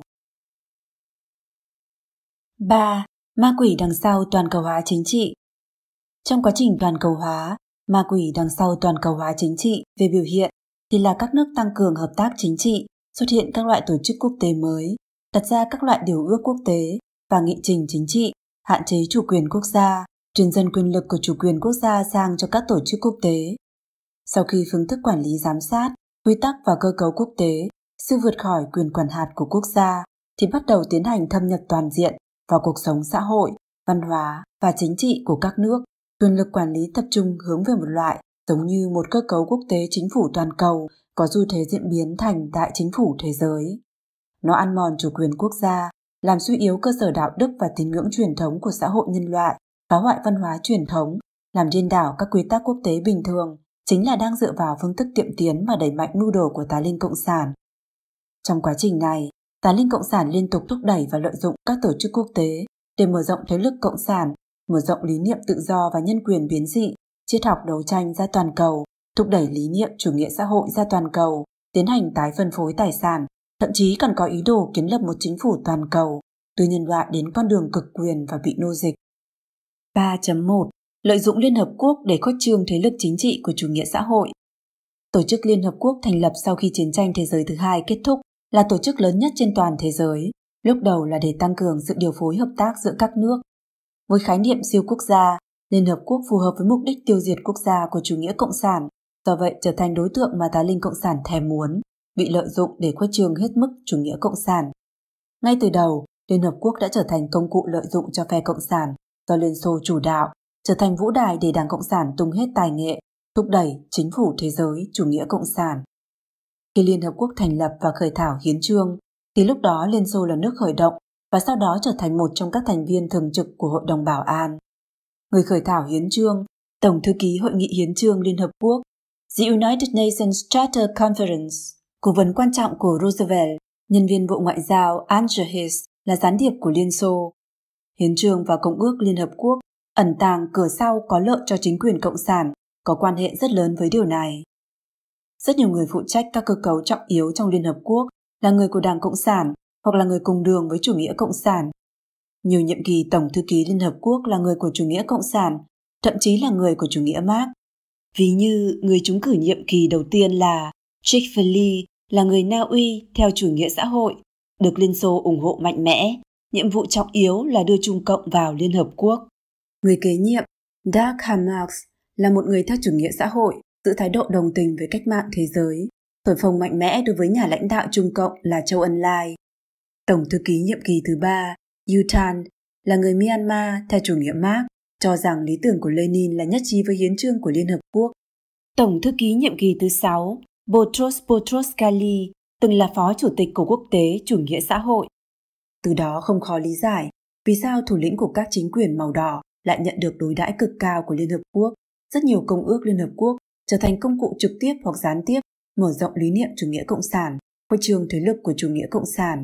ba. Ma quỷ đằng sau toàn cầu hóa chính trị. Trong quá trình toàn cầu hóa, ma quỷ đằng sau toàn cầu hóa chính trị về biểu hiện thì là các nước tăng cường hợp tác chính trị, xuất hiện các loại tổ chức quốc tế mới, đặt ra các loại điều ước quốc tế và nghị trình chính trị, hạn chế chủ quyền quốc gia, truyền dần quyền lực của chủ quyền quốc gia sang cho các tổ chức quốc tế. Sau khi phương thức quản lý giám sát, quy tắc và cơ cấu quốc tế sư vượt khỏi quyền quản hạt của quốc gia, thì bắt đầu tiến hành thâm nhập toàn diện vào cuộc sống xã hội, văn hóa và chính trị của các nước. Quyền lực quản lý tập trung hướng về một loại giống như một cơ cấu quốc tế chính phủ toàn cầu có xu thế diễn biến thành đại chính phủ thế giới. Nó ăn mòn chủ quyền quốc gia, làm suy yếu cơ sở đạo đức và tín ngưỡng truyền thống của xã hội nhân loại, phá hoại văn hóa truyền thống, làm điên đảo các quy tắc quốc tế bình thường, chính là đang dựa vào phương thức tiệm tiến mà đẩy mạnh mưu đồ của tà linh cộng sản. Trong quá trình này, tà linh cộng sản liên tục thúc đẩy và lợi dụng các tổ chức quốc tế để mở rộng thế lực cộng sản, mở rộng lý niệm tự do và nhân quyền biến dị, triết học đấu tranh ra toàn cầu, thúc đẩy lý niệm chủ nghĩa xã hội ra toàn cầu, tiến hành tái phân phối tài sản, thậm chí còn có ý đồ kiến lập một chính phủ toàn cầu, đưa nhân loại đến con đường cực quyền và bị nô dịch. ba chấm một. Lợi dụng Liên Hợp Quốc để khuếch trương thế lực chính trị của chủ nghĩa xã hội. Tổ chức Liên Hợp Quốc thành lập sau khi chiến tranh thế giới thứ hai kết thúc, là tổ chức lớn nhất trên toàn thế giới, lúc đầu là để tăng cường sự điều phối hợp tác giữa các nước. Với khái niệm siêu quốc gia, Liên Hợp Quốc phù hợp với mục đích tiêu diệt quốc gia của chủ nghĩa cộng sản, do vậy trở thành đối tượng mà tà linh cộng sản thèm muốn, bị lợi dụng để khuếch trương hết mức chủ nghĩa cộng sản. Ngay từ đầu, Liên Hợp Quốc đã trở thành công cụ lợi dụng cho phe cộng sản do Liên Xô chủ đạo, trở thành vũ đài để Đảng Cộng sản tung hết tài nghệ, thúc đẩy chính phủ thế giới chủ nghĩa cộng sản. Khi Liên Hợp Quốc thành lập và khởi thảo hiến chương, thì lúc đó Liên Xô là nước khởi động và sau đó trở thành một trong các thành viên thường trực của Hội đồng Bảo an. Người khởi thảo hiến chương, Tổng thư ký Hội nghị Hiến chương Liên Hợp Quốc, The United Nations Charter Conference, cố vấn quan trọng của Roosevelt, nhân viên Bộ Ngoại giao Andrew Hayes là gián điệp của Liên Xô. Hiến chương và Công ước Liên Hợp Quốc ẩn tàng cửa sau có lợi cho chính quyền cộng sản, có quan hệ rất lớn với điều này. Rất nhiều người phụ trách các cơ cấu trọng yếu trong Liên Hợp Quốc là người của Đảng Cộng sản hoặc là người cùng đường với chủ nghĩa cộng sản. Nhiều nhiệm kỳ Tổng thư ký Liên Hợp Quốc là người của chủ nghĩa cộng sản, thậm chí là người của chủ nghĩa Mác. Ví như người trúng cử nhiệm kỳ đầu tiên là Chick-fil-A là người Na Uy theo chủ nghĩa xã hội, được Liên Xô ủng hộ mạnh mẽ. Nhiệm vụ trọng yếu là đưa Trung Cộng vào Liên Hợp Quốc. Người kế nhiệm, Dag Hammarskjöld là một người theo chủ nghĩa xã hội, giữ thái độ đồng tình với cách mạng thế giới, thổi phồng mạnh mẽ đối với nhà lãnh đạo Trung Cộng là Châu Ân Lai. Tổng thư ký nhiệm kỳ thứ ba, U Thant là người Myanmar theo chủ nghĩa Mác, cho rằng lý tưởng của Lenin là nhất trí với hiến chương của Liên Hợp Quốc. Tổng thư ký nhiệm kỳ thứ sáu, Boutros Boutros-Ghali, từng là phó chủ tịch của Quốc tế chủ nghĩa xã hội. Từ đó không khó lý giải vì sao thủ lĩnh của các chính quyền màu đỏ lại nhận được đối đãi cực cao của Liên Hợp Quốc. Rất nhiều công ước Liên Hợp Quốc trở thành công cụ trực tiếp hoặc gián tiếp mở rộng lý niệm chủ nghĩa cộng sản, khuếch trương thế lực của chủ nghĩa cộng sản.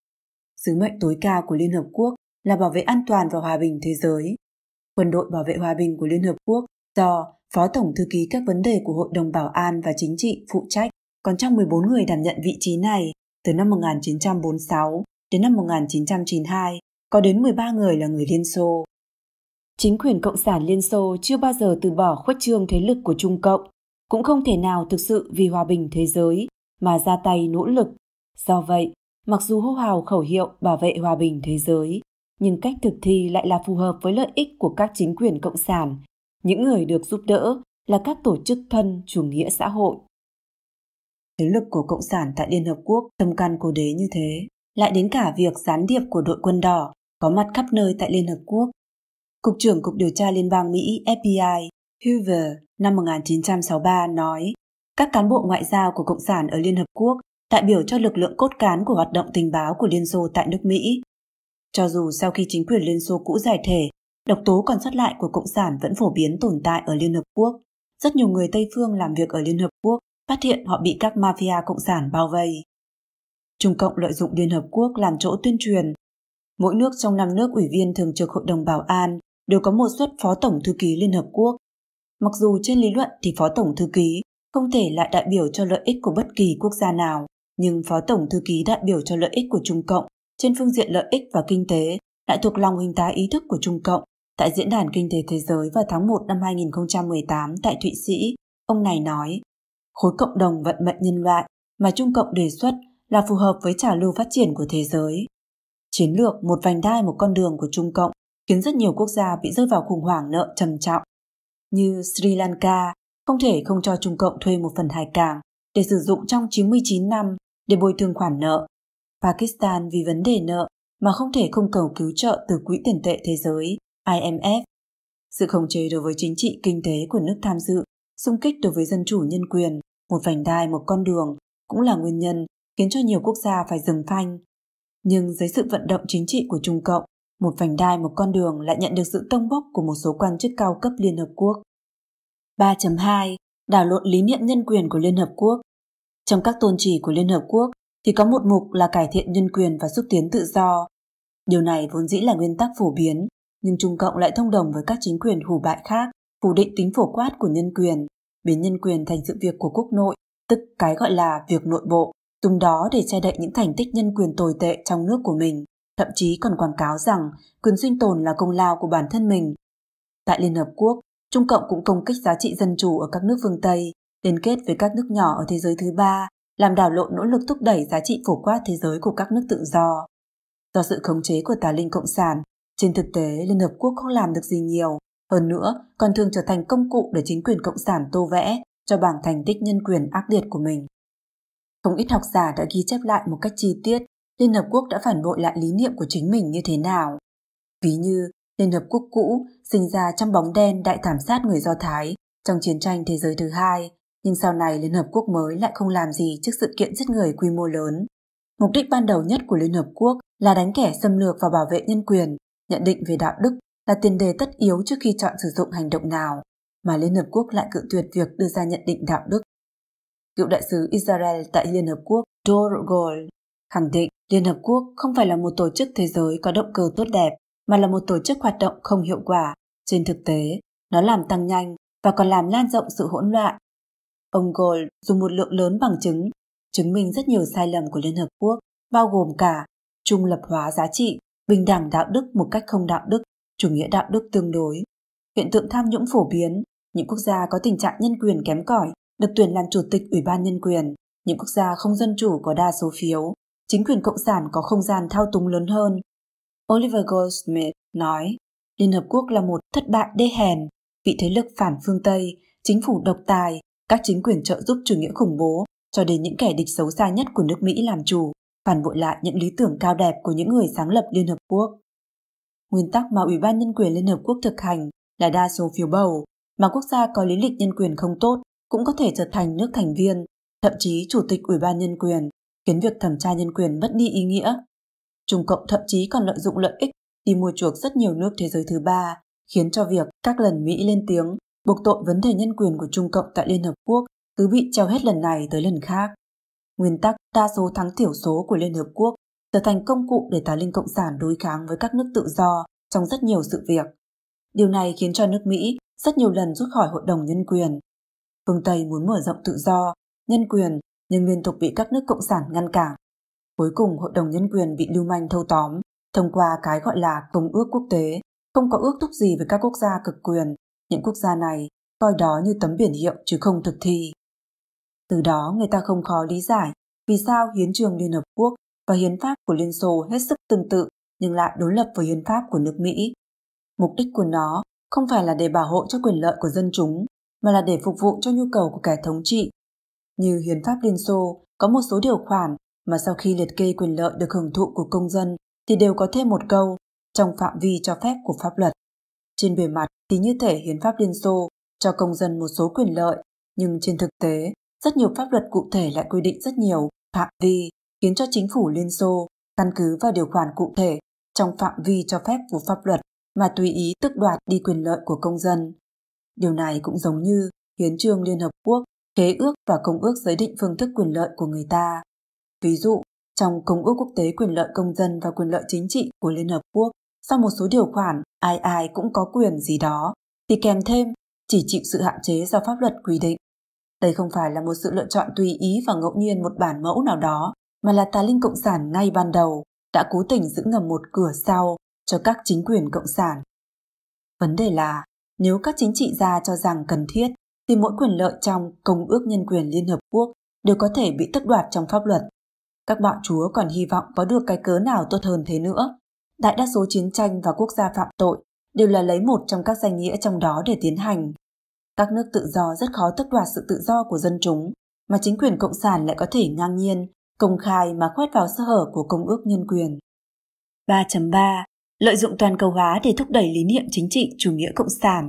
Sứ mệnh tối cao của Liên Hợp Quốc là bảo vệ an toàn và hòa bình thế giới. Quân đội bảo vệ hòa bình của Liên Hợp Quốc do Phó Tổng thư ký các vấn đề của Hội đồng Bảo an và Chính trị phụ trách, còn trong mười bốn người đảm nhận vị trí này từ năm một nghìn chín trăm bốn mươi sáu đến năm một nghìn chín trăm chín mươi hai, có đến mười ba người là người Liên Xô. Chính quyền Cộng sản Liên Xô chưa bao giờ từ bỏ khuếch trương thế lực của Trung Cộng, cũng không thể nào thực sự vì hòa bình thế giới mà ra tay nỗ lực. Do vậy, mặc dù hô hào khẩu hiệu bảo vệ hòa bình thế giới, nhưng cách thực thi lại là phù hợp với lợi ích của các chính quyền cộng sản. Những người được giúp đỡ là các tổ chức thân chủ nghĩa xã hội. Thế lực của Cộng sản tại Liên Hợp Quốc thâm căn cố đế như thế, lại đến cả việc gián điệp của đội quân đỏ có mặt khắp nơi tại Liên Hợp Quốc. Cục trưởng Cục Điều tra Liên bang Mỹ F B I Hoover năm một nghìn chín trăm sáu mươi ba nói, các cán bộ ngoại giao của Cộng sản ở Liên Hợp Quốc đại biểu cho lực lượng cốt cán của hoạt động tình báo của Liên Xô tại nước Mỹ. Cho dù sau khi chính quyền Liên Xô cũ giải thể, độc tố còn sót lại của Cộng sản vẫn phổ biến tồn tại ở Liên Hợp Quốc. Rất nhiều người Tây phương làm việc ở Liên Hợp Quốc phát hiện họ bị các mafia Cộng sản bao vây. Trung Cộng lợi dụng Liên Hợp Quốc làm chỗ tuyên truyền. Mỗi nước trong năm nước ủy viên thường trực Hội đồng Bảo an đều có một suất Phó Tổng Thư ký Liên Hợp Quốc. Mặc dù trên lý luận thì Phó Tổng Thư ký không thể lại đại biểu cho lợi ích của bất kỳ quốc gia nào, nhưng Phó Tổng Thư ký đại biểu cho lợi ích của Trung Cộng trên phương diện lợi ích và kinh tế lại thuộc lòng hình thái ý thức của Trung Cộng. Tại Diễn đàn Kinh tế Thế giới vào tháng một năm hai nghìn không trăm mười tám tại Thụy Sĩ, ông này nói, khối cộng đồng vận mệnh nhân loại mà Trung Cộng đề xuất là phù hợp với trào lưu phát triển của thế giới. Chiến lược một vành đai một con đường của Trung Cộng khiến rất nhiều quốc gia bị rơi vào khủng hoảng nợ trầm trọng. Như Sri Lanka không thể không cho Trung Cộng thuê một phần hải cảng để sử dụng trong chín mươi chín năm để bồi thường khoản nợ. Pakistan vì vấn đề nợ mà không thể không cầu cứu trợ từ Quỹ tiền tệ thế giới I M F. Sự khống chế đối với chính trị kinh tế của nước tham dự, xung kích đối với dân chủ nhân quyền, một vành đai một con đường cũng là nguyên nhân khiến cho nhiều quốc gia phải dừng phanh. Nhưng dưới sự vận động chính trị của Trung Cộng, một vành đai một con đường lại nhận được sự tông bốc của một số quan chức cao cấp Liên Hợp Quốc. ba chấm hai. Đảo lộn lý niệm nhân quyền của Liên Hợp Quốc. Trong các tôn chỉ của Liên Hợp Quốc thì có một mục là cải thiện nhân quyền và xúc tiến tự do. Điều này vốn dĩ là nguyên tắc phổ biến, nhưng Trung Cộng lại thông đồng với các chính quyền hủ bại khác, phủ định tính phổ quát của nhân quyền, biến nhân quyền thành sự việc của quốc nội, tức cái gọi là việc nội bộ, dùng đó để che đậy những thành tích nhân quyền tồi tệ trong nước của mình, thậm chí còn quảng cáo rằng quyền sinh tồn là công lao của bản thân mình. Tại Liên Hợp Quốc, Trung Cộng cũng công kích giá trị dân chủ ở các nước phương Tây, liên kết với các nước nhỏ ở thế giới thứ ba, làm đảo lộn nỗ lực thúc đẩy giá trị phổ quát thế giới của các nước tự do. Do sự khống chế của tà linh cộng sản, trên thực tế Liên Hợp Quốc không làm được gì nhiều, hơn nữa còn thường trở thành công cụ để chính quyền cộng sản tô vẽ cho bảng thành tích nhân quyền ác liệt của mình. Không ít học giả đã ghi chép lại một cách chi tiết Liên Hợp Quốc đã phản bội lại lý niệm của chính mình như thế nào. Ví như Liên Hợp Quốc cũ sinh ra trong bóng đen đại thảm sát người Do Thái trong chiến tranh thế giới thứ hai, nhưng sau này Liên Hợp Quốc mới lại không làm gì trước sự kiện giết người quy mô lớn. Mục đích ban đầu nhất của Liên Hợp Quốc là đánh kẻ xâm lược và bảo vệ nhân quyền, nhận định về đạo đức là tiền đề tất yếu trước khi chọn sử dụng hành động nào, mà Liên Hợp Quốc lại cự tuyệt việc đưa ra nhận định đạo đức. Cựu đại sứ Israel tại Liên Hợp Quốc Dor Gold khẳng định Liên Hợp Quốc không phải là một tổ chức thế giới có động cơ tốt đẹp, mà là một tổ chức hoạt động không hiệu quả. Trên thực tế, nó làm tăng nhanh và còn làm lan rộng sự hỗn loạn. Ông Gold dùng một lượng lớn bằng chứng, chứng minh rất nhiều sai lầm của Liên Hợp Quốc, bao gồm cả trung lập hóa giá trị, bình đẳng đạo đức một cách không đạo đức, chủ nghĩa đạo đức tương đối, hiện tượng tham nhũng phổ biến, những quốc gia có tình trạng nhân quyền kém cỏi được tuyển làm chủ tịch Ủy ban Nhân quyền, những quốc gia không dân chủ có đa số phiếu, chính quyền cộng sản có không gian thao túng lớn hơn. Oliver Goldsmith nói, Liên Hợp Quốc là một thất bại đê hèn, vị thế lực phản phương Tây, chính phủ độc tài, các chính quyền trợ giúp chủ nghĩa khủng bố, cho đến những kẻ địch xấu xa nhất của nước Mỹ làm chủ, phản bội lại những lý tưởng cao đẹp của những người sáng lập Liên Hợp Quốc. Nguyên tắc mà Ủy ban Nhân quyền Liên Hợp Quốc thực hành là đa số phiếu bầu, mà quốc gia có lý lịch nhân quyền không tốt cũng có thể trở thành nước thành viên, thậm chí chủ tịch Ủy ban Nhân quyền, khiến việc thẩm tra nhân quyền mất đi ý nghĩa. Trung Cộng thậm chí còn lợi dụng lợi ích đi mua chuộc rất nhiều nước thế giới thứ ba, khiến cho việc các lần Mỹ lên tiếng buộc tội vấn đề nhân quyền của Trung Cộng tại Liên Hợp Quốc cứ bị treo hết lần này tới lần khác. Nguyên tắc đa số thắng thiểu số của Liên Hợp Quốc trở thành công cụ để tà linh cộng sản đối kháng với các nước tự do trong rất nhiều sự việc. Điều này khiến cho nước Mỹ rất nhiều lần rút khỏi Hội đồng Nhân quyền. Phương Tây muốn mở rộng tự do, nhân quyền nhưng liên tục bị các nước cộng sản ngăn cản. Cuối cùng Hội đồng Nhân quyền bị lưu manh thâu tóm, thông qua cái gọi là Công ước Quốc tế, không có ước thúc gì với các quốc gia cực quyền. Những quốc gia này coi đó như tấm biển hiệu chứ không thực thi. Từ đó người ta không khó lý giải vì sao Hiến chương Liên Hợp Quốc và Hiến pháp của Liên Xô hết sức tương tự nhưng lại đối lập với Hiến pháp của nước Mỹ. Mục đích của nó không phải là để bảo hộ cho quyền lợi của dân chúng, mà là để phục vụ cho nhu cầu của kẻ thống trị. Như Hiến pháp Liên Xô có một số điều khoản mà sau khi liệt kê quyền lợi được hưởng thụ của công dân thì đều có thêm một câu trong phạm vi cho phép của pháp luật. Trên bề mặt thì như thể Hiến pháp Liên Xô cho công dân một số quyền lợi, nhưng trên thực tế, rất nhiều pháp luật cụ thể lại quy định rất nhiều phạm vi, khiến cho chính phủ Liên Xô căn cứ vào điều khoản cụ thể trong phạm vi cho phép của pháp luật mà tùy ý tước đoạt đi quyền lợi của công dân. Điều này cũng giống như Hiến chương Liên Hợp Quốc, Khế ước và Công ước giới định phương thức quyền lợi của người ta. Ví dụ, trong Công ước Quốc tế quyền lợi công dân và quyền lợi chính trị của Liên Hợp Quốc, sau một số điều khoản ai ai cũng có quyền gì đó, thì kèm thêm chỉ chịu sự hạn chế do pháp luật quy định. Đây không phải là một sự lựa chọn tùy ý và ngẫu nhiên một bản mẫu nào đó, mà là tà linh cộng sản ngay ban đầu đã cố tình giữ ngầm một cửa sau cho các chính quyền cộng sản. Vấn đề là, nếu các chính trị gia cho rằng cần thiết, thì mỗi quyền lợi trong Công ước Nhân quyền Liên Hợp Quốc đều có thể bị tước đoạt trong pháp luật. Các bạo chúa còn hy vọng có được cái cớ nào tốt hơn thế nữa. Đại đa số chiến tranh và quốc gia phạm tội đều là lấy một trong các danh nghĩa trong đó để tiến hành. Các nước tự do rất khó tước đoạt sự tự do của dân chúng, mà chính quyền cộng sản lại có thể ngang nhiên, công khai mà khoét vào sơ hở của Công ước Nhân quyền. ba chấm ba. Lợi dụng toàn cầu hóa để thúc đẩy lý niệm chính trị chủ nghĩa cộng sản.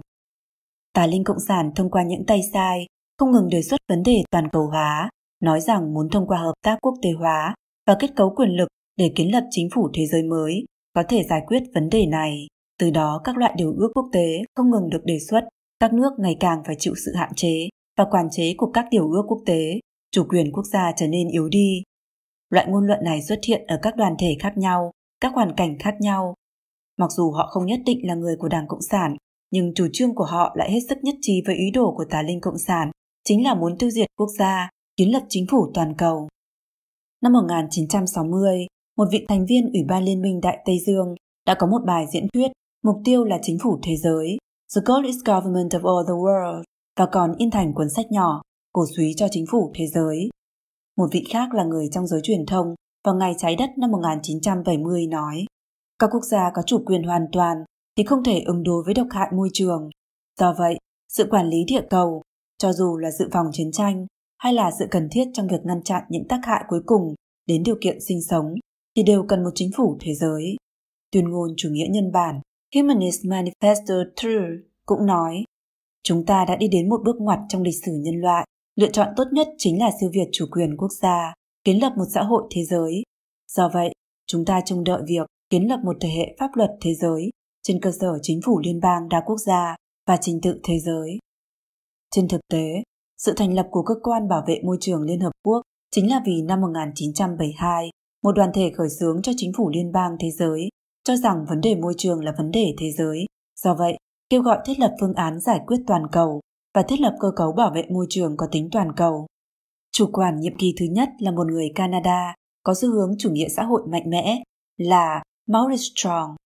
Tà linh cộng sản thông qua những tay sai, không ngừng đề xuất vấn đề toàn cầu hóa, nói rằng muốn thông qua hợp tác quốc tế hóa và kết cấu quyền lực để kiến lập chính phủ thế giới mới, có thể giải quyết vấn đề này. Từ đó các loại điều ước quốc tế không ngừng được đề xuất, các nước ngày càng phải chịu sự hạn chế và quản chế của các điều ước quốc tế, chủ quyền quốc gia trở nên yếu đi. Loại ngôn luận này xuất hiện ở các đoàn thể khác nhau, các hoàn cảnh khác nhau. Mặc dù họ không nhất định là người của Đảng Cộng sản, nhưng chủ trương của họ lại hết sức nhất trí với ý đồ của tà linh Cộng sản, chính là muốn tiêu diệt quốc gia, kiến lập chính phủ toàn cầu. Năm một nghìn chín trăm sáu mươi, một vị thành viên Ủy ban Liên minh Đại Tây Dương đã có một bài diễn thuyết mục tiêu là chính phủ thế giới, The goal is government of all the world, và còn in thành cuốn sách nhỏ, cổ súy cho chính phủ thế giới. Một vị khác là người trong giới truyền thông vào ngày trái đất năm một nghìn chín trăm bảy mươi nói, các quốc gia có chủ quyền hoàn toàn thì không thể ứng đối với độc hại môi trường. Do vậy, sự quản lý địa cầu, cho dù là dự phòng chiến tranh hay là sự cần thiết trong việc ngăn chặn những tác hại cuối cùng đến điều kiện sinh sống, thì đều cần một chính phủ thế giới. Tuyên ngôn chủ nghĩa nhân bản Humanist Manifesto Truth cũng nói, chúng ta đã đi đến một bước ngoặt trong lịch sử nhân loại, lựa chọn tốt nhất chính là siêu việt chủ quyền quốc gia, kiến lập một xã hội thế giới. Do vậy, chúng ta trông đợi việc kiến lập một thể hệ pháp luật thế giới trên cơ sở chính phủ liên bang đa quốc gia và trình tự thế giới. Trên thực tế, sự thành lập của Cơ quan Bảo vệ Môi trường Liên Hợp Quốc chính là vì năm một nghìn chín trăm bảy mươi hai, một đoàn thể khởi xướng cho chính phủ liên bang thế giới cho rằng vấn đề môi trường là vấn đề thế giới. Do vậy, kêu gọi thiết lập phương án giải quyết toàn cầu và thiết lập cơ cấu bảo vệ môi trường có tính toàn cầu. Chủ quản nhiệm kỳ thứ nhất là một người Canada có xu hướng chủ nghĩa xã hội mạnh mẽ là Maurice Strong.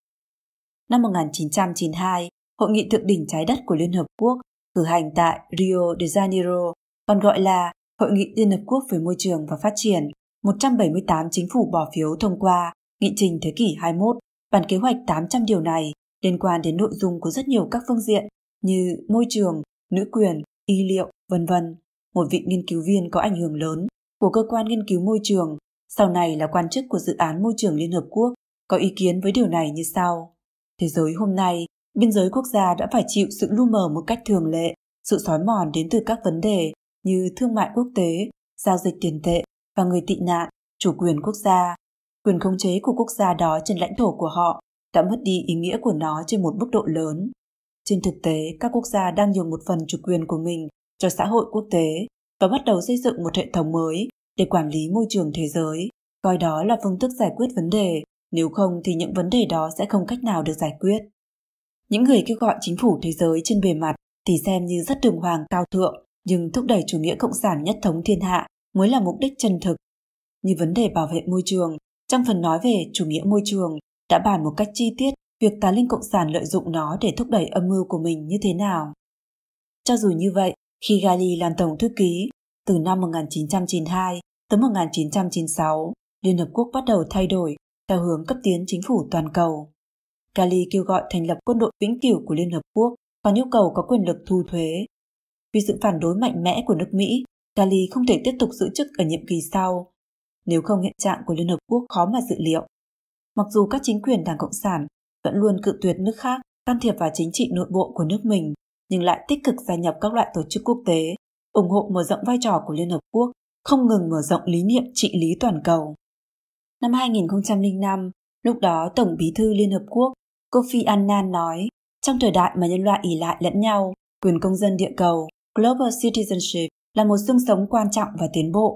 Năm một nghìn chín trăm chín mươi hai, Hội nghị thượng đỉnh trái đất của Liên Hợp Quốc cử hành tại Rio de Janeiro, còn gọi là Hội nghị Liên Hợp Quốc về Môi trường và Phát triển, một trăm bảy mươi tám chính phủ bỏ phiếu thông qua nghị trình thế kỷ hai mươi mốt, bản kế hoạch tám trăm điều này liên quan đến nội dung của rất nhiều các phương diện như môi trường, nữ quyền, y liệu, vân vân. Một vị nghiên cứu viên có ảnh hưởng lớn của cơ quan nghiên cứu môi trường, sau này là quan chức của dự án môi trường Liên Hợp Quốc, có ý kiến với điều này như sau. Thế giới hôm nay, biên giới quốc gia đã phải chịu sự lu mờ một cách thường lệ, sự xói mòn đến từ các vấn đề như thương mại quốc tế, giao dịch tiền tệ và người tị nạn, chủ quyền quốc gia. Quyền khống chế của quốc gia đó trên lãnh thổ của họ đã mất đi ý nghĩa của nó trên một mức độ lớn. Trên thực tế, các quốc gia đang nhường một phần chủ quyền của mình cho xã hội quốc tế và bắt đầu xây dựng một hệ thống mới để quản lý môi trường thế giới, coi đó là phương thức giải quyết vấn đề, nếu không thì những vấn đề đó sẽ không cách nào được giải quyết. Những người kêu gọi chính phủ thế giới trên bề mặt thì xem như rất đường hoàng cao thượng, nhưng thúc đẩy chủ nghĩa cộng sản nhất thống thiên hạ mới là mục đích chân thực. Như vấn đề bảo vệ môi trường, trong phần nói về chủ nghĩa môi trường đã bàn một cách chi tiết việc tà linh cộng sản lợi dụng nó để thúc đẩy âm mưu của mình như thế nào. Cho dù như vậy, khi Gali làm tổng thư ký, từ năm một nghìn chín trăm chín mươi hai tới một nghìn chín trăm chín mươi sáu, Liên Hợp Quốc bắt đầu thay đổi theo hướng cấp tiến chính phủ toàn cầu. Gali kêu gọi thành lập quân đội vĩnh cửu của Liên Hợp Quốc, còn yêu cầu có quyền lực thu thuế. Vì sự phản đối mạnh mẽ của nước Mỹ, Gali không thể tiếp tục giữ chức ở nhiệm kỳ sau. Nếu không, hiện trạng của Liên Hợp Quốc khó mà dự liệu. Mặc dù các chính quyền Đảng Cộng sản vẫn luôn cự tuyệt nước khác can thiệp vào chính trị nội bộ của nước mình, nhưng lại tích cực gia nhập các loại tổ chức quốc tế, ủng hộ mở rộng vai trò của Liên Hợp Quốc, không ngừng mở rộng lý niệm trị lý toàn cầu. Năm hai nghìn không trăm lẻ năm, lúc đó Tổng bí thư Liên Hợp Quốc Kofi Annan nói, trong thời đại mà nhân loại ỷ lại lẫn nhau, quyền công dân địa cầu, Global Citizenship, là một xương sống quan trọng và tiến bộ.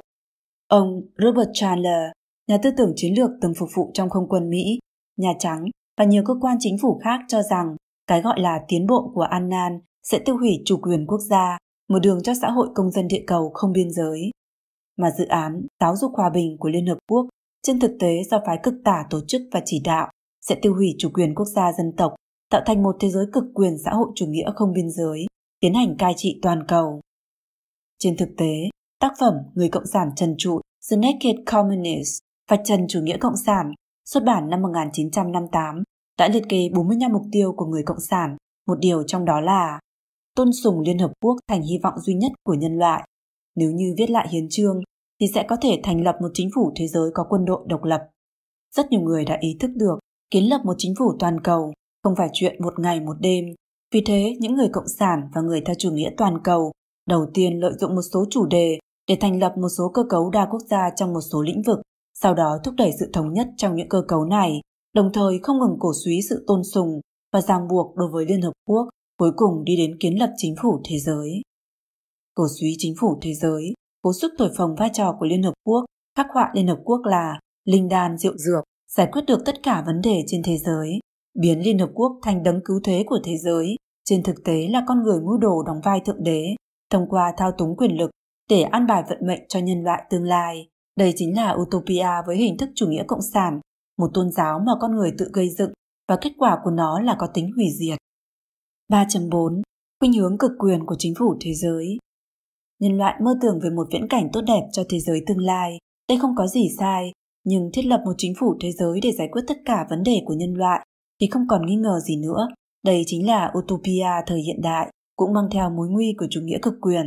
Ông Robert Chandler, nhà tư tưởng chiến lược từng phục vụ trong không quân Mỹ, Nhà Trắng và nhiều cơ quan chính phủ khác cho rằng cái gọi là tiến bộ của Annan sẽ tiêu hủy chủ quyền quốc gia, mở đường cho xã hội công dân địa cầu không biên giới. Mà dự án giáo dục hòa bình của Liên Hợp Quốc trên thực tế do phái cực tả tổ chức và chỉ đạo sẽ tiêu hủy chủ quyền quốc gia dân tộc, tạo thành một thế giới cực quyền xã hội chủ nghĩa không biên giới, tiến hành cai trị toàn cầu. Trên thực tế, tác phẩm Người Cộng sản trần trụi The Naked Communist, vạch trần chủ nghĩa cộng sản, xuất bản năm một nghìn chín trăm năm mươi tám, đã liệt kê bốn mươi lăm mục tiêu của người cộng sản, một điều trong đó là tôn sùng Liên Hợp Quốc thành hy vọng duy nhất của nhân loại. Nếu như viết lại hiến chương, thì sẽ có thể thành lập một chính phủ thế giới có quân đội độc lập. Rất nhiều người đã ý thức được kiến lập một chính phủ toàn cầu không phải chuyện một ngày một đêm. Vì thế, những người cộng sản và người theo chủ nghĩa toàn cầu đầu tiên lợi dụng một số chủ đề để thành lập một số cơ cấu đa quốc gia trong một số lĩnh vực, sau đó thúc đẩy sự thống nhất trong những cơ cấu này, đồng thời không ngừng cổ suý sự tôn sùng và ràng buộc đối với Liên Hợp Quốc, cuối cùng đi đến kiến lập chính phủ thế giới. Cổ suý chính phủ thế giới, cố sức thổi phồng vai trò của Liên Hợp Quốc, khắc họa Liên Hợp Quốc là linh đan rượu dược, giải quyết được tất cả vấn đề trên thế giới, biến Liên Hợp Quốc thành đấng cứu thế của thế giới. Trên thực tế là con người mưu đồ đóng vai thượng đế, thông qua thao túng quyền lực để an bài vận mệnh cho nhân loại tương lai. Đây chính là Utopia với hình thức chủ nghĩa cộng sản, một tôn giáo mà con người tự gây dựng và kết quả của nó là có tính hủy diệt. ba chấm bốn. Khuynh hướng cực quyền của chính phủ thế giới. Nhân loại mơ tưởng về một viễn cảnh tốt đẹp cho thế giới tương lai. Đây không có gì sai, nhưng thiết lập một chính phủ thế giới để giải quyết tất cả vấn đề của nhân loại thì không còn nghi ngờ gì nữa. Đây chính là Utopia thời hiện đại, cũng mang theo mối nguy của chủ nghĩa cực quyền.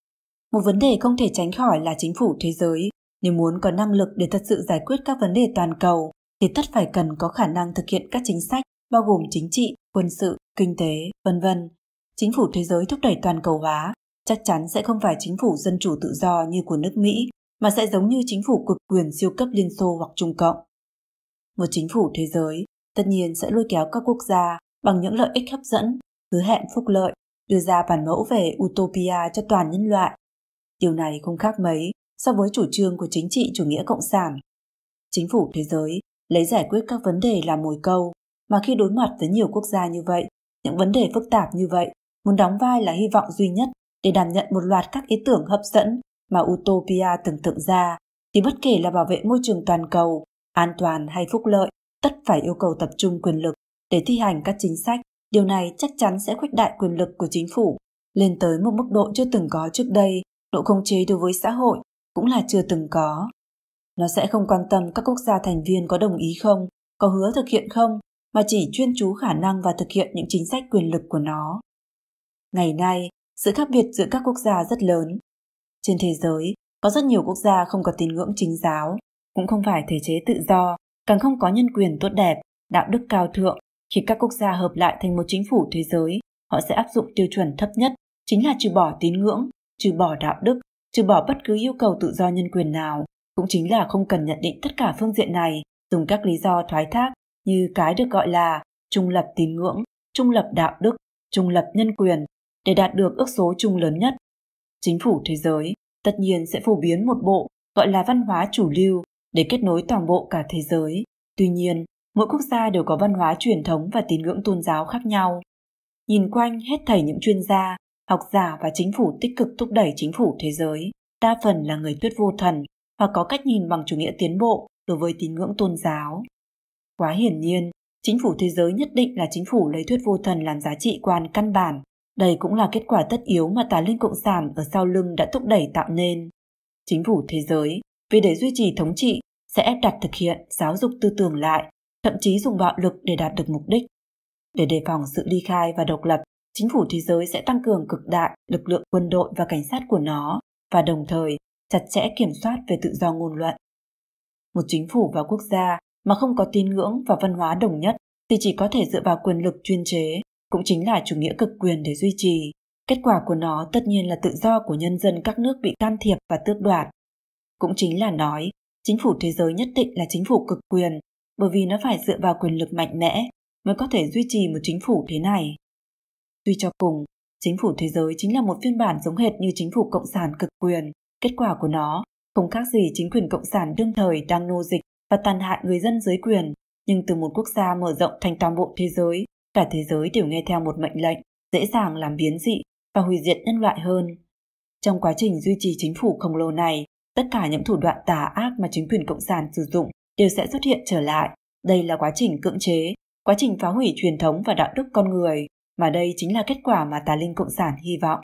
Một vấn đề không thể tránh khỏi là chính phủ thế giới. Nếu muốn có năng lực để thật sự giải quyết các vấn đề toàn cầu, thì tất phải cần có khả năng thực hiện các chính sách bao gồm chính trị, quân sự, kinh tế, vân vân. Chính phủ thế giới thúc đẩy toàn cầu hóa chắc chắn sẽ không phải chính phủ dân chủ tự do như của nước Mỹ, mà sẽ giống như chính phủ cực quyền siêu cấp Liên Xô hoặc Trung Cộng. Một chính phủ thế giới tất nhiên sẽ lôi kéo các quốc gia bằng những lợi ích hấp dẫn, hứa hẹn phúc lợi, đưa ra bản mẫu về Utopia cho toàn nhân loại. Điều này không khác mấy so với chủ trương của chính trị chủ nghĩa cộng sản. Chính phủ thế giới lấy giải quyết các vấn đề làm mồi câu, mà khi đối mặt với nhiều quốc gia như vậy, những vấn đề phức tạp như vậy, muốn đóng vai là hy vọng duy nhất để đảm nhận một loạt các ý tưởng hấp dẫn mà Utopia tưởng tượng ra, thì bất kể là bảo vệ môi trường toàn cầu, an toàn hay phúc lợi, tất phải yêu cầu tập trung quyền lực để thi hành các chính sách. Điều này chắc chắn sẽ khuếch đại quyền lực của chính phủ lên tới một mức độ chưa từng có trước đây. Độ khống chế đối với xã hội cũng là chưa từng có. Nó sẽ không quan tâm các quốc gia thành viên có đồng ý không, có hứa thực hiện không, mà chỉ chuyên chú khả năng và thực hiện những chính sách quyền lực của nó. Ngày nay, sự khác biệt giữa các quốc gia rất lớn. Trên thế giới, có rất nhiều quốc gia không có tín ngưỡng chính giáo, cũng không phải thể chế tự do, càng không có nhân quyền tốt đẹp, đạo đức cao thượng. Khi các quốc gia hợp lại thành một chính phủ thế giới, họ sẽ áp dụng tiêu chuẩn thấp nhất, chính là trừ bỏ tín ngưỡng, trừ bỏ đạo đức, trừ bỏ bất cứ yêu cầu tự do nhân quyền nào, cũng chính là không cần nhận định tất cả phương diện này, dùng các lý do thoái thác như cái được gọi là trung lập tín ngưỡng, trung lập đạo đức, trung lập nhân quyền để đạt được ước số chung lớn nhất. Chính phủ thế giới tất nhiên sẽ phổ biến một bộ gọi là văn hóa chủ lưu để kết nối toàn bộ cả thế giới. Tuy nhiên, mỗi quốc gia đều có văn hóa truyền thống và tín ngưỡng tôn giáo khác nhau. Nhìn quanh hết thảy những chuyên gia, học giả và chính phủ tích cực thúc đẩy chính phủ thế giới, đa phần là người thuyết vô thần hoặc có cách nhìn bằng chủ nghĩa tiến bộ đối với tín ngưỡng tôn giáo. Quá hiển nhiên, chính phủ thế giới nhất định là chính phủ lấy thuyết vô thần làm giá trị quan căn bản. Đây cũng là kết quả tất yếu mà tà linh cộng sản ở sau lưng đã thúc đẩy tạo nên. Chính phủ thế giới, vì để duy trì thống trị, sẽ ép đặt thực hiện, giáo dục tư tưởng lại, thậm chí dùng bạo lực để đạt được mục đích. Để đề phòng sự ly khai và độc lập, chính phủ thế giới sẽ tăng cường cực đại lực lượng quân đội và cảnh sát của nó và đồng thời chặt chẽ kiểm soát về tự do ngôn luận. Một chính phủ và quốc gia mà không có tín ngưỡng và văn hóa đồng nhất thì chỉ có thể dựa vào quyền lực chuyên chế, cũng chính là chủ nghĩa cực quyền để duy trì. Kết quả của nó tất nhiên là tự do của nhân dân các nước bị can thiệp và tước đoạt. Cũng chính là nói, chính phủ thế giới nhất định là chính phủ cực quyền, bởi vì nó phải dựa vào quyền lực mạnh mẽ mới có thể duy trì một chính phủ thế này. Tuy cho cùng, chính phủ thế giới chính là một phiên bản giống hệt như chính phủ cộng sản cực quyền. Kết quả của nó không khác gì chính quyền cộng sản đương thời đang nô dịch và tàn hại người dân dưới quyền, nhưng từ một quốc gia mở rộng thành toàn bộ thế giới, cả thế giới đều nghe theo một mệnh lệnh, dễ dàng làm biến dị và hủy diệt nhân loại hơn. Trong quá trình duy trì chính phủ khổng lồ này, tất cả những thủ đoạn tà ác mà chính quyền cộng sản sử dụng đều sẽ xuất hiện trở lại. Đây là quá trình cưỡng chế, quá trình phá hủy truyền thống và đạo đức con người, mà đây chính là kết quả mà tà linh cộng sản hy vọng.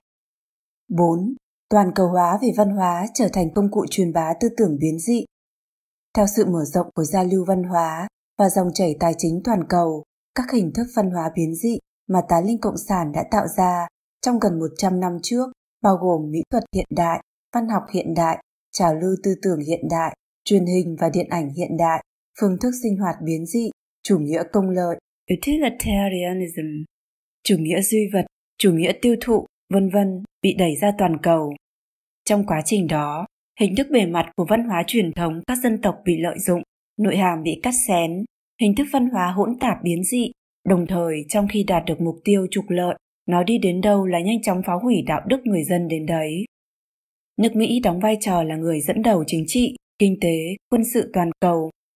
bốn. Toàn cầu hóa về văn hóa trở thành công cụ truyền bá tư tưởng biến dị. Theo sự mở rộng của giao lưu văn hóa và dòng chảy tài chính toàn cầu, các hình thức văn hóa biến dị mà tà linh cộng sản đã tạo ra trong gần một trăm năm trước, bao gồm mỹ thuật hiện đại, văn học hiện đại, trào lưu tư tưởng hiện đại, truyền hình và điện ảnh hiện đại, phương thức sinh hoạt biến dị, chủ nghĩa công lợi, utilitarianism, chủ nghĩa duy vật, chủ nghĩa tiêu thụ, vân vân bị đẩy ra toàn cầu. Trong quá trình đó, hình thức bề mặt của văn hóa truyền thống các dân tộc bị lợi dụng, nội hàm bị cắt xén, hình thức văn hóa hỗn tạp biến dị, đồng thời trong khi đạt được mục tiêu trục lợi, nó đi đến đâu là nhanh chóng phá hủy đạo đức người dân đến đấy. Nước Mỹ đóng vai trò là người dẫn đầu chính trị, kinh tế, quân sự toàn cầu,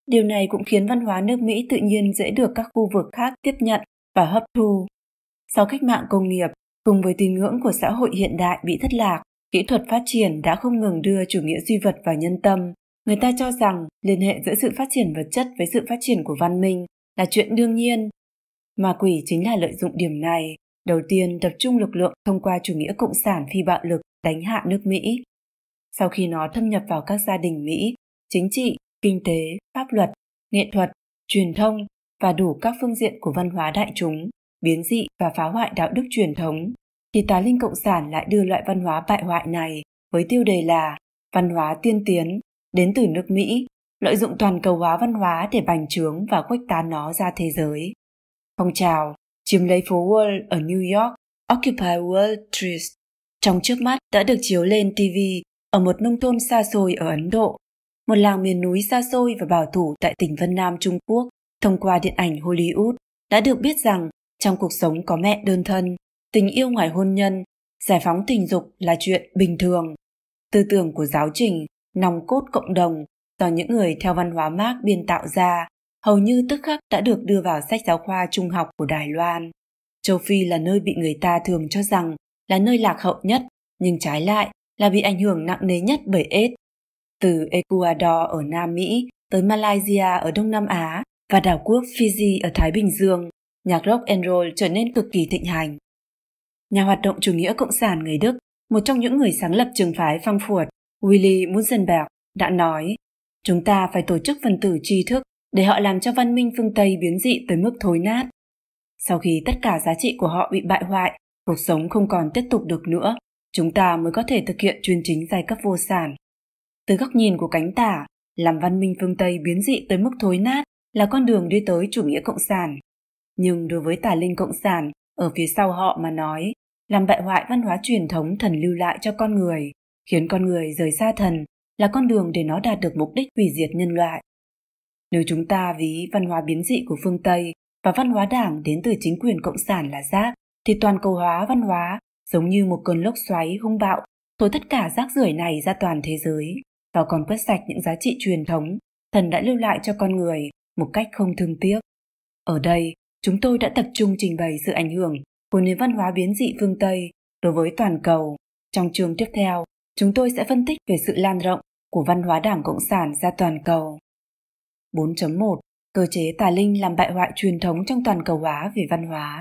Điều này cũng khiến văn hóa nước Mỹ tự nhiên dễ được các khu vực khác tiếp nhận và hấp thu. Sau cách mạng công nghiệp, cùng với tín ngưỡng của xã hội hiện đại bị thất lạc, kỹ thuật phát triển đã không ngừng đưa chủ nghĩa duy vật vào nhân tâm. Người ta cho rằng liên hệ giữa sự phát triển vật chất với sự phát triển của văn minh là chuyện đương nhiên. Ma quỷ chính là lợi dụng điểm này, đầu tiên tập trung lực lượng thông qua chủ nghĩa cộng sản phi bạo lực đánh hạ nước Mỹ. Sau khi nó thâm nhập vào các gia đình Mỹ, chính trị, kinh tế, pháp luật, nghệ thuật, truyền thông và đủ các phương diện của văn hóa đại chúng, biến dị và phá hoại đạo đức truyền thống, thì tà linh cộng sản lại đưa loại văn hóa bại hoại này với tiêu đề là văn hóa tiên tiến, đến từ nước Mỹ, lợi dụng toàn cầu hóa văn hóa để bành trướng và khuếch tán nó ra thế giới. Phong trào chiếm lấy phố Wall ở New York, Occupy Wall Street, trong trước mắt đã được chiếu lên ti vi ở một nông thôn xa xôi ở Ấn Độ, một làng miền núi xa xôi và bảo thủ tại tỉnh Vân Nam Trung Quốc. Thông qua điện ảnh Hollywood đã được biết rằng trong cuộc sống có mẹ đơn thân, tình yêu ngoài hôn nhân, giải phóng tình dục là chuyện bình thường. Tư tưởng của giáo trình, nòng cốt cộng đồng do những người theo văn hóa Mác biên tạo ra, hầu như tức khắc đã được đưa vào sách giáo khoa trung học của Đài Loan. Châu Phi là nơi bị người ta thường cho rằng là nơi lạc hậu nhất, nhưng trái lại là bị ảnh hưởng nặng nề nhất bởi AIDS. Từ Ecuador ở Nam Mỹ tới Malaysia ở Đông Nam Á và đảo quốc Fiji ở Thái Bình Dương, nhạc rock and roll trở nên cực kỳ thịnh hành. Nhà hoạt động chủ nghĩa cộng sản người Đức, một trong những người sáng lập trường phái Frankfurt, Willy Münzenberg, đã nói: "Chúng ta phải tổ chức phần tử tri thức để họ làm cho văn minh phương Tây biến dị tới mức thối nát. Sau khi tất cả giá trị của họ bị bại hoại, cuộc sống không còn tiếp tục được nữa, chúng ta mới có thể thực hiện chuyên chính giai cấp vô sản." Từ góc nhìn của cánh tả, làm văn minh phương Tây biến dị tới mức thối nát là con đường đi tới chủ nghĩa cộng sản. Nhưng đối với tà linh cộng sản, ở phía sau họ mà nói, làm bại hoại văn hóa truyền thống thần lưu lại cho con người, khiến con người rời xa thần, là con đường để nó đạt được mục đích hủy diệt nhân loại. Nếu chúng ta ví văn hóa biến dị của phương Tây và văn hóa đảng đến từ chính quyền cộng sản là rác, thì toàn cầu hóa văn hóa giống như một cơn lốc xoáy hung bạo, thổi tất cả rác rưởi này ra toàn thế giới, và còn quét sạch những giá trị truyền thống thần đã lưu lại cho con người một cách không thương tiếc. Ở đây, chúng tôi đã tập trung trình bày sự ảnh hưởng của nền văn hóa biến dị phương Tây đối với toàn cầu. Trong chương tiếp theo, chúng tôi sẽ phân tích về sự lan rộng của văn hóa Đảng Cộng sản ra toàn cầu. bốn chấm một. Cơ chế tà linh làm bại hoại truyền thống trong toàn cầu hóa về văn hóa.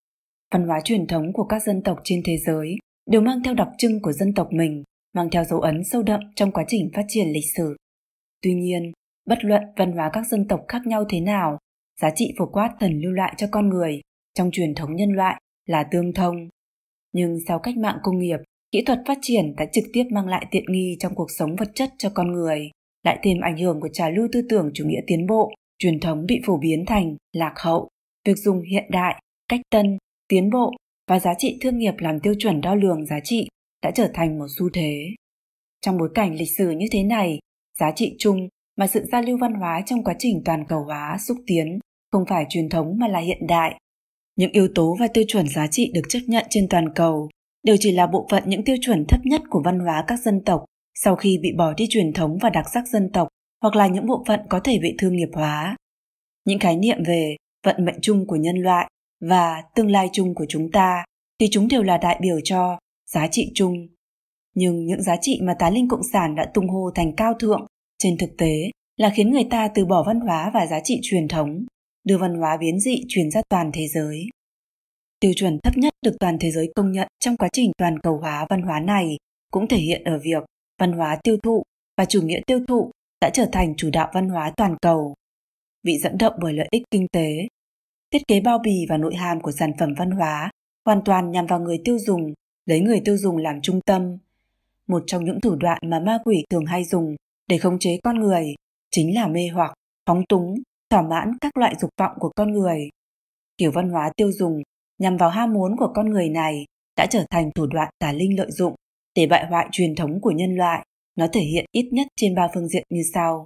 Văn hóa truyền thống của các dân tộc trên thế giới đều mang theo đặc trưng của dân tộc mình, mang theo dấu ấn sâu đậm trong quá trình phát triển lịch sử. Tuy nhiên, bất luận văn hóa các dân tộc khác nhau thế nào, giá trị phổ quát thần lưu lại cho con người trong truyền thống nhân loại là tương thông. Nhưng sau cách mạng công nghiệp, kỹ thuật phát triển đã trực tiếp mang lại tiện nghi trong cuộc sống vật chất cho con người, lại thêm ảnh hưởng của trào lưu tư tưởng chủ nghĩa tiến bộ, truyền thống bị phổ biến thành lạc hậu. Việc dùng hiện đại, cách tân, tiến bộ và giá trị thương nghiệp làm tiêu chuẩn đo lường giá trị đã trở thành một xu thế. Trong bối cảnh lịch sử như thế này, giá trị chung mà sự giao lưu văn hóa trong quá trình toàn cầu hóa xúc tiến không phải truyền thống mà là hiện đại. Những yếu tố và tiêu chuẩn giá trị được chấp nhận trên toàn cầu đều chỉ là bộ phận những tiêu chuẩn thấp nhất của văn hóa các dân tộc sau khi bị bỏ đi truyền thống và đặc sắc dân tộc, hoặc là những bộ phận có thể bị thương nghiệp hóa. Những khái niệm về vận mệnh chung của nhân loại và tương lai chung của chúng ta thì chúng đều là đại biểu cho giá trị chung. Nhưng những giá trị mà tà linh cộng sản đã tung hô thành cao thượng trên thực tế là khiến người ta từ bỏ văn hóa và giá trị truyền thống, đưa văn hóa biến dị truyền ra toàn thế giới. Tiêu chuẩn thấp nhất được toàn thế giới công nhận trong quá trình toàn cầu hóa văn hóa này cũng thể hiện ở việc văn hóa tiêu thụ và chủ nghĩa tiêu thụ đã trở thành chủ đạo văn hóa toàn cầu. Bị dẫn động bởi lợi ích kinh tế, thiết kế bao bì và nội hàm của sản phẩm văn hóa hoàn toàn nhằm vào người tiêu dùng, lấy người tiêu dùng làm trung tâm. Một trong những thủ đoạn mà ma quỷ thường hay dùng để khống chế con người chính là mê hoặc, phóng túng, thỏa mãn các loại dục vọng của con người. Kiểu văn hóa tiêu dùng nhằm vào ham muốn của con người này đã trở thành thủ đoạn tà linh lợi dụng để bại hoại truyền thống của nhân loại. Nó thể hiện ít nhất trên ba phương diện như sau.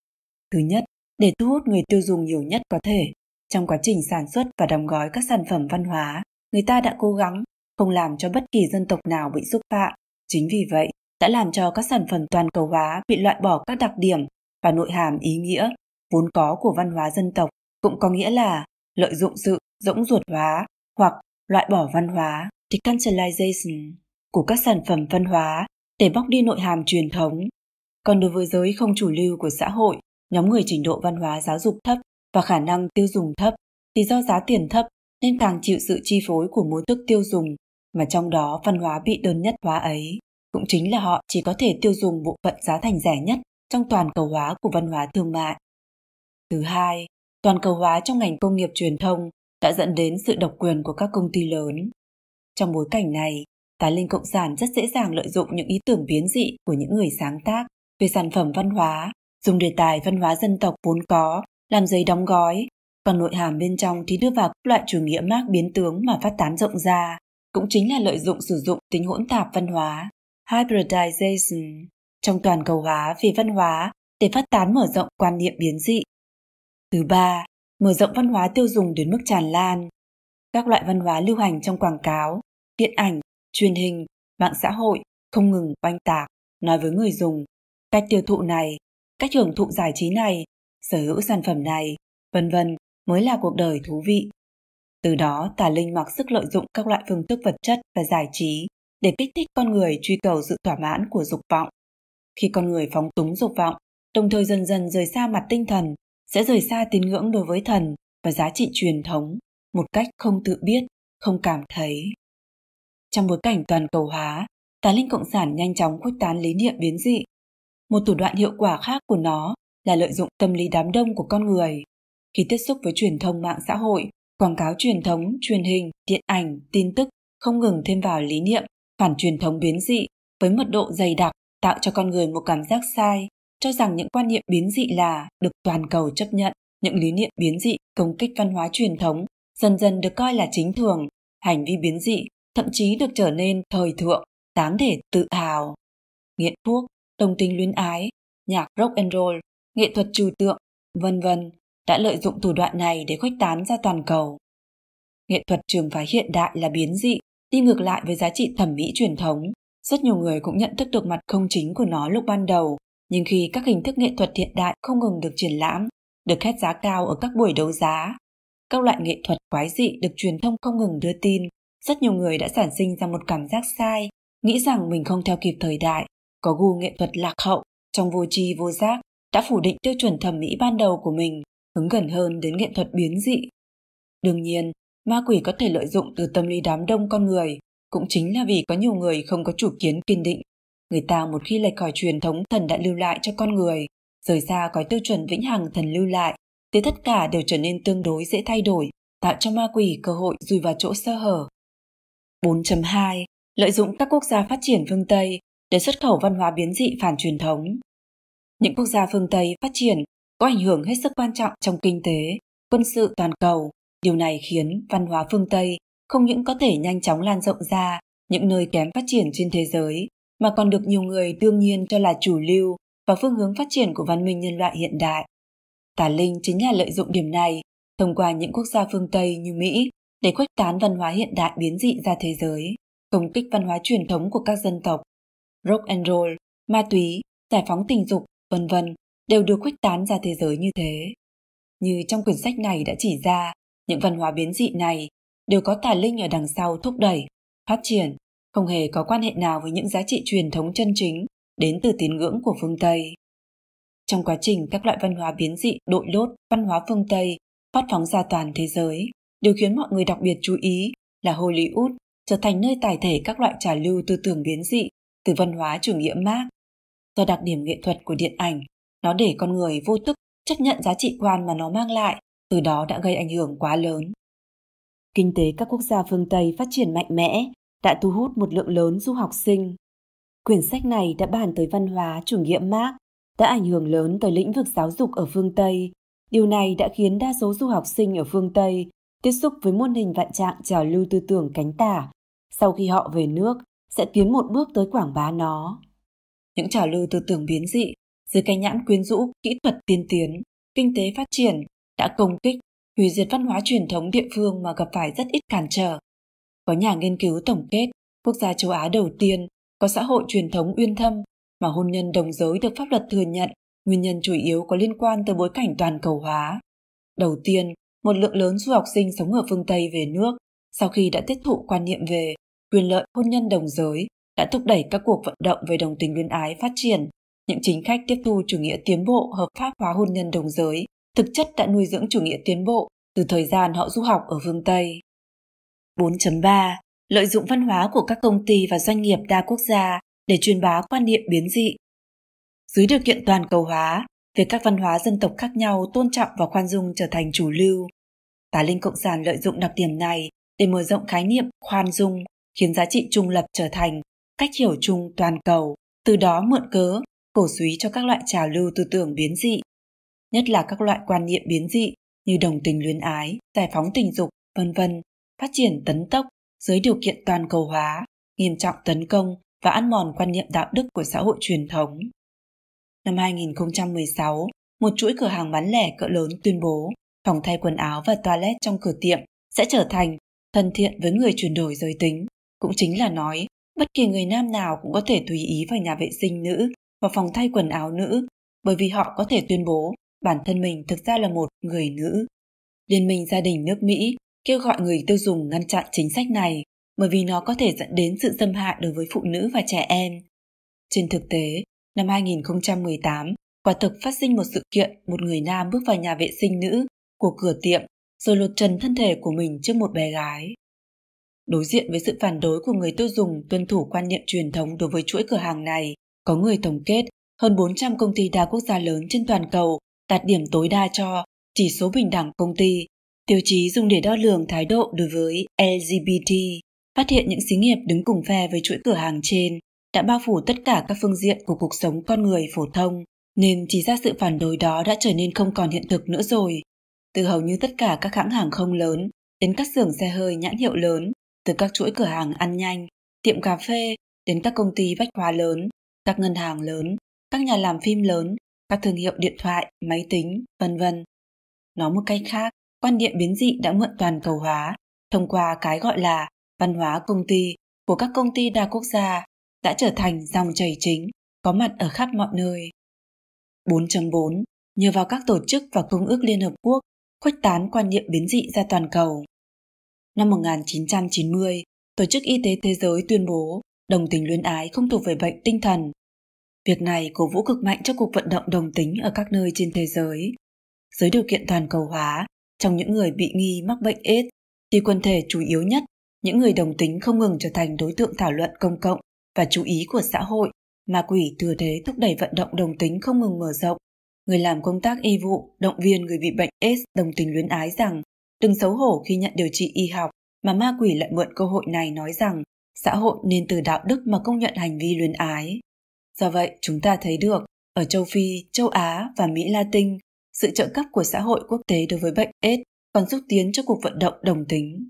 Thứ nhất, để thu hút người tiêu dùng nhiều nhất có thể, trong quá trình sản xuất và đóng gói các sản phẩm văn hóa, người ta đã cố gắng không làm cho bất kỳ dân tộc nào bị xúc phạm. Chính vì vậy, đã làm cho các sản phẩm toàn cầu hóa bị loại bỏ các đặc điểm và nội hàm ý nghĩa vốn có của văn hóa dân tộc cũng có nghĩa là lợi dụng sự rỗng ruột hóa hoặc loại bỏ văn hóa deculturalization của các sản phẩm văn hóa để bóc đi nội hàm truyền thống. Còn đối với giới không chủ lưu của xã hội, nhóm người trình độ văn hóa giáo dục thấp và khả năng tiêu dùng thấp thì do giá tiền thấp nên càng chịu sự chi phối của mô thức tiêu dùng, mà trong đó văn hóa bị đơn nhất hóa ấy cũng chính là họ chỉ có thể tiêu dùng bộ phận giá thành rẻ nhất trong toàn cầu hóa của văn hóa thương mại. Thứ hai, toàn cầu hóa trong ngành công nghiệp truyền thông đã dẫn đến sự độc quyền của các công ty lớn. Trong bối cảnh này, tà linh cộng sản rất dễ dàng lợi dụng những ý tưởng biến dị của những người sáng tác về sản phẩm văn hóa, dùng đề tài văn hóa dân tộc vốn có làm giấy đóng gói, còn nội hàm bên trong thì đưa vào các loại chủ nghĩa Mác biến tướng mà phát tán rộng ra, cũng chính là lợi dụng sử dụng tính hỗn tạp văn hóa, hybridization, trong toàn cầu hóa về văn hóa để phát tán mở rộng quan niệm biến dị. Thứ ba, mở rộng văn hóa tiêu dùng đến mức tràn lan. Các loại văn hóa lưu hành trong quảng cáo, điện ảnh, truyền hình, mạng xã hội không ngừng oanh tạc, nói với người dùng cách tiêu thụ này, cách hưởng thụ giải trí này, sở hữu sản phẩm này, vân vân mới là cuộc đời thú vị. Từ đó, tà linh mặc sức lợi dụng các loại phương thức vật chất và giải trí để kích thích con người truy cầu sự thỏa mãn của dục vọng. Khi con người phóng túng dục vọng, đồng thời dần dần rời xa mặt tinh thần, sẽ rời xa tín ngưỡng đối với thần và giá trị truyền thống một cách không tự biết, không cảm thấy. Trong bối cảnh toàn cầu hóa, tà linh cộng sản nhanh chóng khuếch tán lý niệm biến dị. Một thủ đoạn hiệu quả khác của nó là lợi dụng tâm lý đám đông của con người. Khi tiếp xúc với truyền thông mạng xã hội, quảng cáo truyền thống, truyền hình, điện ảnh, tin tức không ngừng thêm vào lý niệm phản truyền thống biến dị với mật độ dày đặc, tạo cho con người một cảm giác sai, cho rằng những quan niệm biến dị là được toàn cầu chấp nhận. Những lý niệm biến dị công kích văn hóa truyền thống dần dần được coi là chính thường, hành vi biến dị thậm chí được trở nên thời thượng, đáng để tự hào. Nghiện thuốc, đồng tình luyến ái, nhạc rock and roll, nghệ thuật trừu tượng, vân vân đã lợi dụng thủ đoạn này để khuếch tán ra toàn cầu. Nghệ thuật trường phái hiện đại là biến dị, đi ngược lại với giá trị thẩm mỹ truyền thống. Rất nhiều người cũng nhận thức được mặt không chính của nó lúc ban đầu, nhưng khi các hình thức nghệ thuật hiện đại không ngừng được triển lãm, được hét giá cao ở các buổi đấu giá, các loại nghệ thuật quái dị được truyền thông không ngừng đưa tin, rất nhiều người đã sản sinh ra một cảm giác sai, nghĩ rằng mình không theo kịp thời đại, có gu nghệ thuật lạc hậu, trong vô tri vô giác đã phủ định tiêu chuẩn thẩm mỹ ban đầu của mình, hướng gần hơn đến nghệ thuật biến dị. Đương nhiên, ma quỷ có thể lợi dụng từ tâm lý đám đông con người, cũng chính là vì có nhiều người không có chủ kiến kiên định. Người ta một khi lệch khỏi truyền thống thần đã lưu lại cho con người, rời xa khỏi tiêu chuẩn vĩnh hằng thần lưu lại, thì tất cả đều trở nên tương đối dễ thay đổi, tạo cho ma quỷ cơ hội dùi vào chỗ sơ hở. bốn chấm hai. Lợi dụng các quốc gia phát triển phương Tây để xuất khẩu văn hóa biến dị phản truyền thống. Những quốc gia phương Tây phát triển có ảnh hưởng hết sức quan trọng trong kinh tế, quân sự toàn cầu. Điều này khiến văn hóa phương Tây không những có thể nhanh chóng lan rộng ra những nơi kém phát triển trên thế giới, mà còn được nhiều người đương nhiên cho là chủ lưu và phương hướng phát triển của văn minh nhân loại hiện đại. Tà linh chính là lợi dụng điểm này thông qua những quốc gia phương Tây như Mỹ để khuếch tán văn hóa hiện đại biến dị ra thế giới, công kích văn hóa truyền thống của các dân tộc. Rock and roll, ma túy, giải phóng tình dục, vân vân đều được khuếch tán ra thế giới như thế. Như trong quyển sách này đã chỉ ra, những văn hóa biến dị này đều có tà linh ở đằng sau thúc đẩy, phát triển, không hề có quan hệ nào với những giá trị truyền thống chân chính đến từ tín ngưỡng của phương Tây. Trong quá trình các loại văn hóa biến dị đội lốt văn hóa phương Tây phát phóng ra toàn thế giới, điều khiến mọi người đặc biệt chú ý là Hollywood trở thành nơi tải thể các loại trào lưu tư tưởng biến dị từ văn hóa chủ nghĩa Mác. Do đặc điểm nghệ thuật của điện ảnh, nó để con người vô thức chấp nhận giá trị quan mà nó mang lại, từ đó đã gây ảnh hưởng quá lớn. Kinh tế các quốc gia phương Tây phát triển mạnh mẽ, đã thu hút một lượng lớn du học sinh. Quyển sách này đã bàn tới văn hóa chủ nghĩa Mác, đã ảnh hưởng lớn tới lĩnh vực giáo dục ở phương Tây. Điều này đã khiến đa số du học sinh ở phương Tây tiếp xúc với muôn hình vạn trạng trào lưu tư tưởng cánh tả. Sau khi họ về nước, sẽ tiến một bước tới quảng bá nó. Những trào lưu tư tưởng biến dị, dưới cái nhãn quyến rũ, kỹ thuật tiên tiến, kinh tế phát triển, đã công kích, hủy diệt văn hóa truyền thống địa phương mà gặp phải rất ít cản trở. Có nhà nghiên cứu tổng kết, quốc gia châu Á đầu tiên có xã hội truyền thống uyên thâm mà hôn nhân đồng giới được pháp luật thừa nhận Nguyên nhân chủ yếu có liên quan tới bối cảnh toàn cầu hóa. Đầu tiên, một lượng lớn du học sinh sống ở phương Tây về nước sau khi đã tiếp thụ quan niệm về quyền lợi hôn nhân đồng giới đã thúc đẩy các cuộc vận động về đồng tính luyến ái phát triển. Những chính khách tiếp thu chủ nghĩa tiến bộ hợp pháp hóa hôn nhân đồng giới thực chất đã nuôi dưỡng chủ nghĩa tiến bộ từ thời gian họ du học ở phương Tây. bốn chấm ba. Lợi dụng văn hóa của các công ty và doanh nghiệp đa quốc gia để truyền bá quan niệm biến dị. Dưới điều kiện toàn cầu hóa, việc các văn hóa dân tộc khác nhau tôn trọng và khoan dung trở thành chủ lưu. Tà linh cộng sản lợi dụng đặc điểm này để mở rộng khái niệm khoan dung, khiến giá trị trung lập trở thành cách hiểu chung toàn cầu, từ đó mượn cớ, cổ súy cho các loại trào lưu tư tưởng biến dị. Nhất là các loại quan niệm biến dị như đồng tình luyến ái, giải phóng tình dục, vân vân phát triển tấn tốc dưới điều kiện toàn cầu hóa, nghiêm trọng tấn công và ăn mòn quan niệm đạo đức của xã hội truyền thống. Năm hai nghìn không trăm mười sáu, một chuỗi cửa hàng bán lẻ cỡ lớn tuyên bố phòng thay quần áo và toilet trong cửa tiệm sẽ trở thành thân thiện với người chuyển đổi giới tính, cũng chính là nói bất kỳ người nam nào cũng có thể tùy ý vào nhà vệ sinh nữ và phòng thay quần áo nữ, bởi vì họ có thể tuyên bố bản thân mình thực ra là một người nữ. Liên minh gia đình nước Mỹ kêu gọi người tiêu dùng ngăn chặn chính sách này bởi vì nó có thể dẫn đến sự xâm hại đối với phụ nữ và trẻ em. Trên thực tế, năm hai nghìn không trăm mười tám, quả thực phát sinh một sự kiện một người nam bước vào nhà vệ sinh nữ của cửa tiệm rồi lột trần thân thể của mình trước một bé gái. Đối diện với sự phản đối của người tiêu dùng tuân thủ quan niệm truyền thống đối với chuỗi cửa hàng này, có người tổng kết hơn bốn trăm công ty đa quốc gia lớn trên toàn cầu đạt điểm tối đa cho chỉ số bình đẳng công ty, tiêu chí dùng để đo lường thái độ đối với L G B T, phát hiện những xí nghiệp đứng cùng phe với chuỗi cửa hàng trên đã bao phủ tất cả các phương diện của cuộc sống con người phổ thông, nên chỉ ra sự phản đối đó đã trở nên không còn hiện thực nữa rồi. Từ hầu như tất cả các hãng hàng không lớn, đến các xưởng xe hơi nhãn hiệu lớn, từ các chuỗi cửa hàng ăn nhanh, tiệm cà phê, đến các công ty bách hóa lớn, các ngân hàng lớn, các nhà làm phim lớn, các thương hiệu điện thoại, máy tính, vân vân. Nói một cách khác, quan niệm biến dị đã mượn toàn cầu hóa, thông qua cái gọi là văn hóa công ty của các công ty đa quốc gia, đã trở thành dòng chảy chính, có mặt ở khắp mọi nơi. bốn chấm bốn. Nhờ vào các tổ chức và công ước Liên Hợp Quốc, khuếch tán quan niệm biến dị ra toàn cầu. Năm một nghìn chín trăm chín mươi, Tổ chức Y tế Thế giới tuyên bố đồng tính luyến ái không thuộc về bệnh tinh thần. Việc này cổ vũ cực mạnh cho cuộc vận động đồng tính ở các nơi trên thế giới. Dưới điều kiện toàn cầu hóa, trong những người bị nghi mắc bệnh AIDS, thì quần thể chủ yếu nhất, những người đồng tính không ngừng trở thành đối tượng thảo luận công cộng và chú ý của xã hội, ma quỷ thừa thế thúc đẩy vận động đồng tính không ngừng mở rộng. Người làm công tác y vụ động viên người bị bệnh AIDS đồng tình luyến ái rằng đừng xấu hổ khi nhận điều trị y học, mà ma quỷ lại mượn cơ hội này nói rằng xã hội nên từ đạo đức mà công nhận hành vi luyến ái. Do vậy, chúng ta thấy được, ở châu Phi, châu Á và Mỹ Latin, sự trợ cấp của xã hội quốc tế đối với bệnh AIDS còn xúc tiến cho cuộc vận động đồng tính.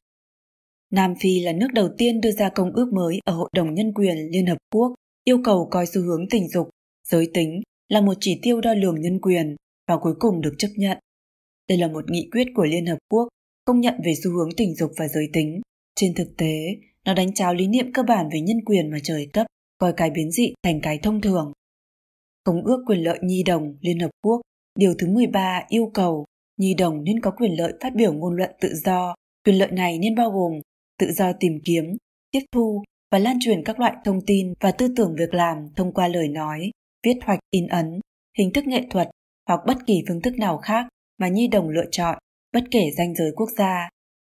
Nam Phi là nước đầu tiên đưa ra công ước mới ở Hội đồng Nhân quyền Liên Hợp Quốc yêu cầu coi xu hướng tình dục, giới tính là một chỉ tiêu đo lường nhân quyền và cuối cùng được chấp nhận. Đây là một nghị quyết của Liên Hợp Quốc công nhận về xu hướng tình dục và giới tính. Trên thực tế, nó đánh tráo lý niệm cơ bản về nhân quyền mà trời cấp, coi cái biến dị thành cái thông thường. Công ước quyền lợi nhi đồng Liên Hợp Quốc, điều thứ mười ba yêu cầu nhi đồng nên có quyền lợi phát biểu ngôn luận tự do. Quyền lợi này nên bao gồm tự do tìm kiếm, tiếp thu và lan truyền các loại thông tin và tư tưởng việc làm thông qua lời nói, viết hoặc in ấn, hình thức nghệ thuật hoặc bất kỳ phương thức nào khác mà nhi đồng lựa chọn, bất kể ranh giới quốc gia.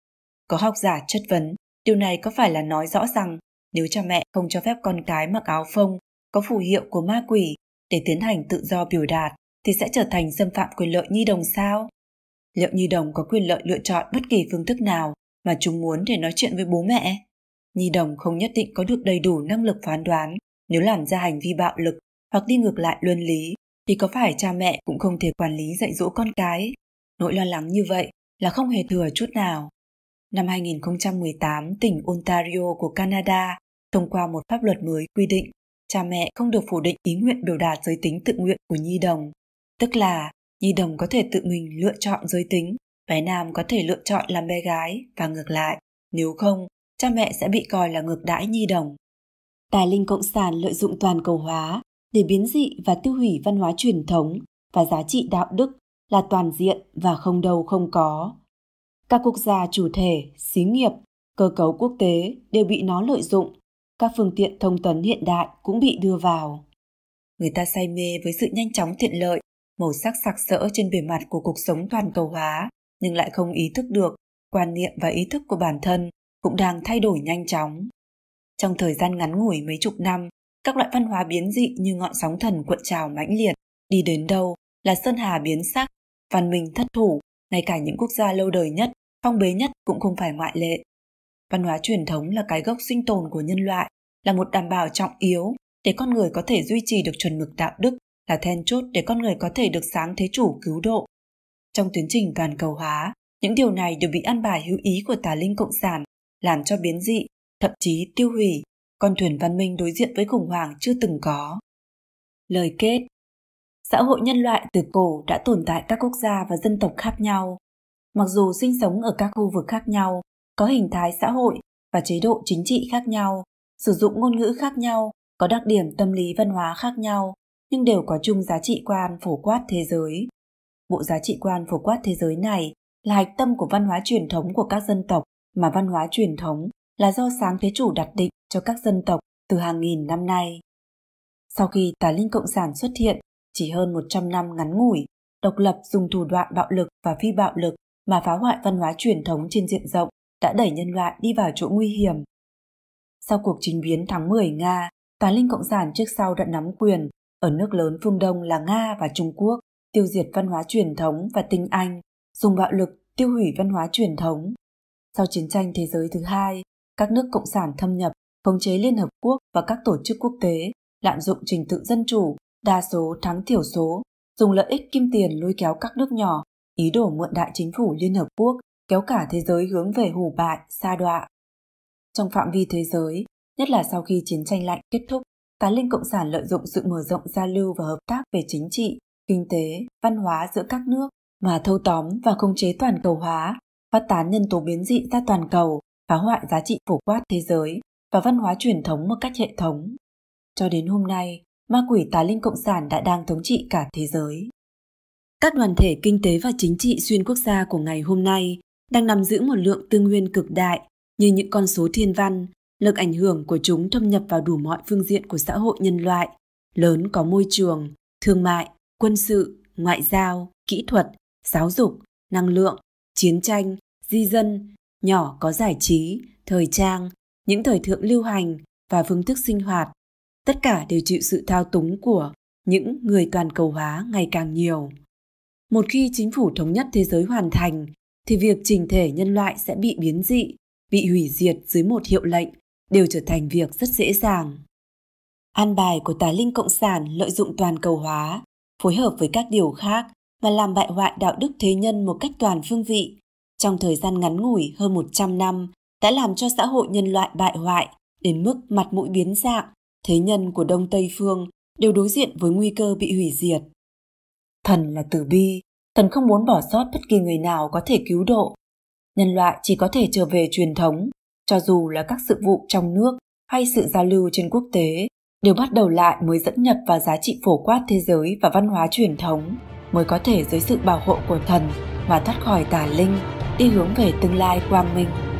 Có học giả chất vấn, điều này có phải là nói rõ rằng nếu cha mẹ không cho phép con cái mặc áo phông có phù hiệu của ma quỷ để tiến hành tự do biểu đạt thì sẽ trở thành xâm phạm quyền lợi nhi đồng sao? Liệu nhi đồng có quyền lợi lựa chọn bất kỳ phương thức nào mà chúng muốn để nói chuyện với bố mẹ? Nhi đồng không nhất định có được đầy đủ năng lực phán đoán nếu làm ra hành vi bạo lực hoặc đi ngược lại luân lý, thì có phải cha mẹ cũng không thể quản lý dạy dỗ con cái? Nỗi lo lắng như vậy là không hề thừa chút nào. Năm hai nghìn không trăm mười tám, tỉnh Ontario của Canada thông qua một pháp luật mới quy định cha mẹ không được phủ định ý nguyện biểu đạt giới tính tự nguyện của nhi đồng. Tức là nhi đồng có thể tự mình lựa chọn giới tính, bé nam có thể lựa chọn làm bé gái và ngược lại. Nếu không, cha mẹ sẽ bị coi là ngược đãi nhi đồng. Tà linh cộng sản lợi dụng toàn cầu hóa, để biến dị và tiêu hủy văn hóa truyền thống và giá trị đạo đức là toàn diện và không đâu không có. Các quốc gia chủ thể, xí nghiệp, cơ cấu quốc tế đều bị nó lợi dụng, các phương tiện thông tấn hiện đại cũng bị đưa vào. Người ta say mê với sự nhanh chóng tiện lợi, màu sắc sặc sỡ trên bề mặt của cuộc sống toàn cầu hóa, nhưng lại không ý thức được quan niệm và ý thức của bản thân cũng đang thay đổi nhanh chóng. Trong thời gian ngắn ngủi mấy chục năm, các loại văn hóa biến dị như ngọn sóng thần cuộn trào mãnh liệt, đi đến đâu là sơn hà biến sắc, văn minh thất thủ, ngay cả những quốc gia lâu đời nhất, phong bế nhất cũng không phải ngoại lệ. Văn hóa truyền thống là cái gốc sinh tồn của nhân loại, là một đảm bảo trọng yếu để con người có thể duy trì được chuẩn mực đạo đức, là then chốt để con người có thể được sáng thế chủ cứu độ. Trong tiến trình toàn cầu hóa, những điều này đều bị an bài hữu ý của tà linh cộng sản, làm cho biến dị, thậm chí tiêu hủy, con thuyền văn minh đối diện với khủng hoảng chưa từng có. Lời kết: xã hội nhân loại từ cổ đã tồn tại các quốc gia và dân tộc khác nhau. Mặc dù sinh sống ở các khu vực khác nhau, có hình thái xã hội và chế độ chính trị khác nhau, sử dụng ngôn ngữ khác nhau, có đặc điểm tâm lý văn hóa khác nhau, nhưng đều có chung giá trị quan phổ quát thế giới. Bộ giá trị quan phổ quát thế giới này là hạch tâm của văn hóa truyền thống của các dân tộc, mà văn hóa truyền thống là do sáng thế chủ đặt định cho các dân tộc từ hàng nghìn năm nay. Sau khi tà linh cộng sản xuất hiện, chỉ hơn một trăm năm ngắn ngủi, độc lập dùng thủ đoạn bạo lực và phi bạo lực mà phá hoại văn hóa truyền thống trên diện rộng đã đẩy nhân loại đi vào chỗ nguy hiểm. Sau cuộc chính biến tháng mười Nga, tà linh cộng sản trước sau đã nắm quyền ở nước lớn phương Đông là Nga và Trung Quốc, tiêu diệt văn hóa truyền thống và tinh anh, dùng bạo lực tiêu hủy văn hóa truyền thống. Sau chiến tranh thế giới thứ hai, các nước cộng sản thâm nhập, khống chế Liên Hợp Quốc và các tổ chức quốc tế, lạm dụng trình tự dân chủ, đa số thắng thiểu số, dùng lợi ích kim tiền lôi kéo các nước nhỏ, ý đồ mượn đại chính phủ Liên Hợp Quốc, kéo cả thế giới hướng về hủ bại, sa đọa. Trong phạm vi thế giới, nhất là sau khi chiến tranh lạnh kết thúc, tà linh cộng sản lợi dụng sự mở rộng giao lưu và hợp tác về chính trị, kinh tế, văn hóa giữa các nước mà thâu tóm và khống chế toàn cầu hóa, phát tán nhân tố biến dị ra toàn cầu, phá hoại giá trị phổ quát thế giới và văn hóa truyền thống một cách hệ thống. Cho đến hôm nay, ma quỷ tà linh cộng sản đã đang thống trị cả thế giới. Các đoàn thể kinh tế và chính trị xuyên quốc gia của ngày hôm nay đang nắm giữ một lượng tư nguyên cực đại, như những con số thiên văn, lực ảnh hưởng của chúng thâm nhập vào đủ mọi phương diện của xã hội nhân loại, lớn có môi trường, thương mại, quân sự, ngoại giao, kỹ thuật, giáo dục, năng lượng, chiến tranh, di dân, nhỏ có giải trí, thời trang, những thời thượng lưu hành và phương thức sinh hoạt. Tất cả đều chịu sự thao túng của những người toàn cầu hóa ngày càng nhiều. Một khi chính phủ thống nhất thế giới hoàn thành, thì việc chỉnh thể nhân loại sẽ bị biến dị, bị hủy diệt dưới một hiệu lệnh, đều trở thành việc rất dễ dàng. An bài của tà linh cộng sản lợi dụng toàn cầu hóa, phối hợp với các điều khác mà làm bại hoại đạo đức thế nhân một cách toàn phương vị, trong thời gian ngắn ngủi hơn một trăm năm đã làm cho xã hội nhân loại bại hoại đến mức mặt mũi biến dạng, thế nhân của Đông Tây Phương đều đối diện với nguy cơ bị hủy diệt. Thần là từ bi, thần không muốn bỏ sót bất kỳ người nào có thể cứu độ. Nhân loại chỉ có thể trở về truyền thống, cho dù là các sự vụ trong nước hay sự giao lưu trên quốc tế, đều bắt đầu lại mới dẫn nhập vào giá trị phổ quát thế giới và văn hóa truyền thống, mới có thể dưới sự bảo hộ của thần mà thoát khỏi tà linh, đi hướng về tương lai quang minh.